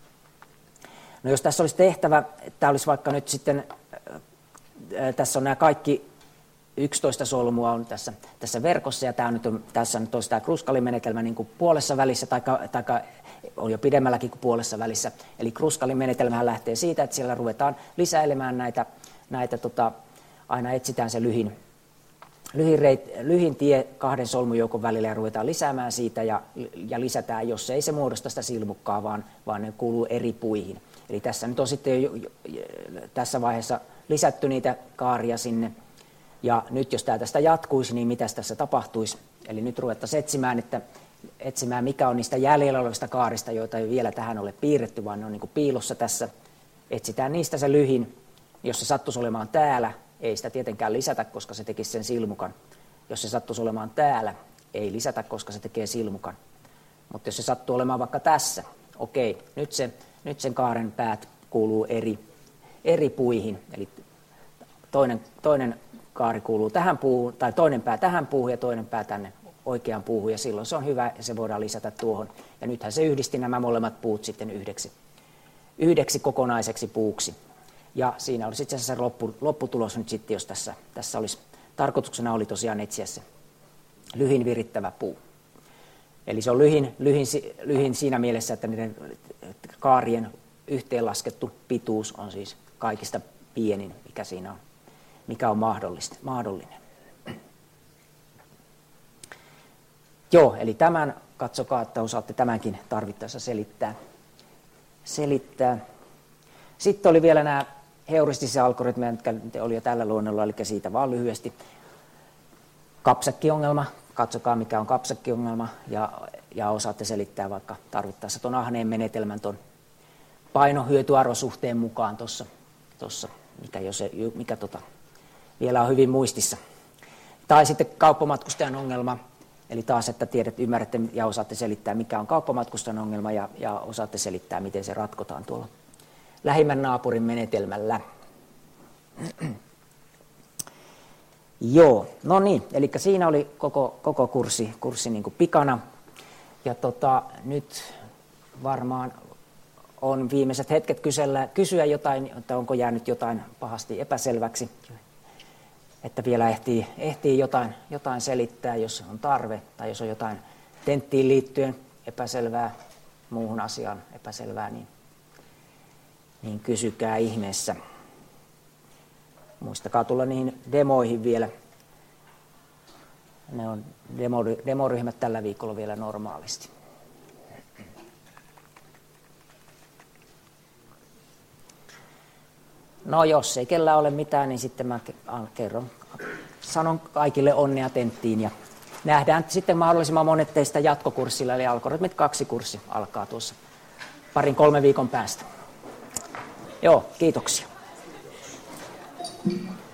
No jos tässä olisi tehtävä, tämä olisi vaikka nyt sitten, tässä on nämä kaikki 11 solmua on tässä verkossa, ja tässä nyt olisi tämä Kruskalin menetelmä niin kuin puolessa välissä, tai on jo pidemmälläkin kuin puolessa välissä. Eli Kruskalin menetelmähän lähtee siitä, että siellä ruvetaan lisäilemään näitä aina etsitään se lyhin tie 2 solmujoukon välillä ja ruvetaan lisäämään siitä ja lisätään, jos ei se muodosta sitä silmukkaa, vaan ne kuuluu eri puihin. Eli tässä nyt on sitten jo tässä vaiheessa lisätty niitä kaaria sinne. Ja nyt jos tämä tästä jatkuisi, niin mitäs tässä tapahtuisi? Eli nyt ruvettaisiin etsimään, mikä on niistä jäljellä olevista kaarista, joita ei vielä tähän ole piirretty, vaan ne on niin kuin piilossa tässä. Etsitään niistä se lyhin. Jos se sattuisi olemaan täällä, ei sitä tietenkään lisätä, koska se tekisi sen silmukan. Jos se sattuisi olemaan täällä, ei lisätä, koska se tekee silmukan. Mutta jos se sattuu olemaan vaikka tässä, okei, nyt sen kaaren päät kuuluu eri puihin. Eli toinen kaari kuuluu tähän puuhun, tai toinen pää tähän puuhun ja toinen pää tänne oikeaan puuhun, ja silloin se on hyvä ja se voidaan lisätä tuohon. Ja nythän se yhdisti nämä molemmat puut sitten yhdeksi kokonaiseksi puuksi. Ja siinä olisi itse asiassa lopputulos nyt sitten, jos tässä olisi, tarkoituksena oli tosiaan etsiä se lyhin virittävä puu. Eli se on lyhin siinä mielessä, että niiden kaarien yhteenlaskettu pituus on siis kaikista pienin, mikä siinä on, mikä on mahdollinen. Joo, eli tämän, katsokaa, että osaatte tämänkin tarvittaessa selittää. Sitten oli vielä nämä heuristisia algoritmeja, jotka oli jo tällä luonnolla, eli siitä vaan lyhyesti. Kapsakkiongelma, katsokaa mikä on kapsakkiongelma, ja osaatte selittää vaikka tarvittaessa tuon ahneen menetelmän tuon paino-hyötyarvosuhteen mukaan tuossa, mikä vielä on hyvin muistissa. Tai sitten kauppamatkustajan ongelma, eli taas, että ymmärrätte ja osaatte selittää, mikä on kauppamatkustajan ongelma, ja osaatte selittää, miten se ratkotaan tuolla lähimmän naapurin menetelmällä. Joo, no niin, eli siinä oli koko kurssi niin kuin pikana. Ja nyt varmaan on viimeiset hetket kysyä jotain, että onko jäänyt jotain pahasti epäselväksi. Että vielä ehtii jotain selittää, jos on tarve, tai jos on jotain tenttiin liittyen epäselvää, muuhun asiaan epäselvää, niin kysykää ihmeessä. Muistakaa tulla niihin demoihin vielä. Ne on demoryhmät tällä viikolla vielä normaalisti. No jos ei kellään ole mitään, niin sitten mä sanon kaikille onnea tenttiin ja nähdään sitten mahdollisimman monet teistä jatkokurssilla, eli Algoritmit 2 kurssi alkaa tuossa 2-3 viikon päästä. Joo, kiitoksia.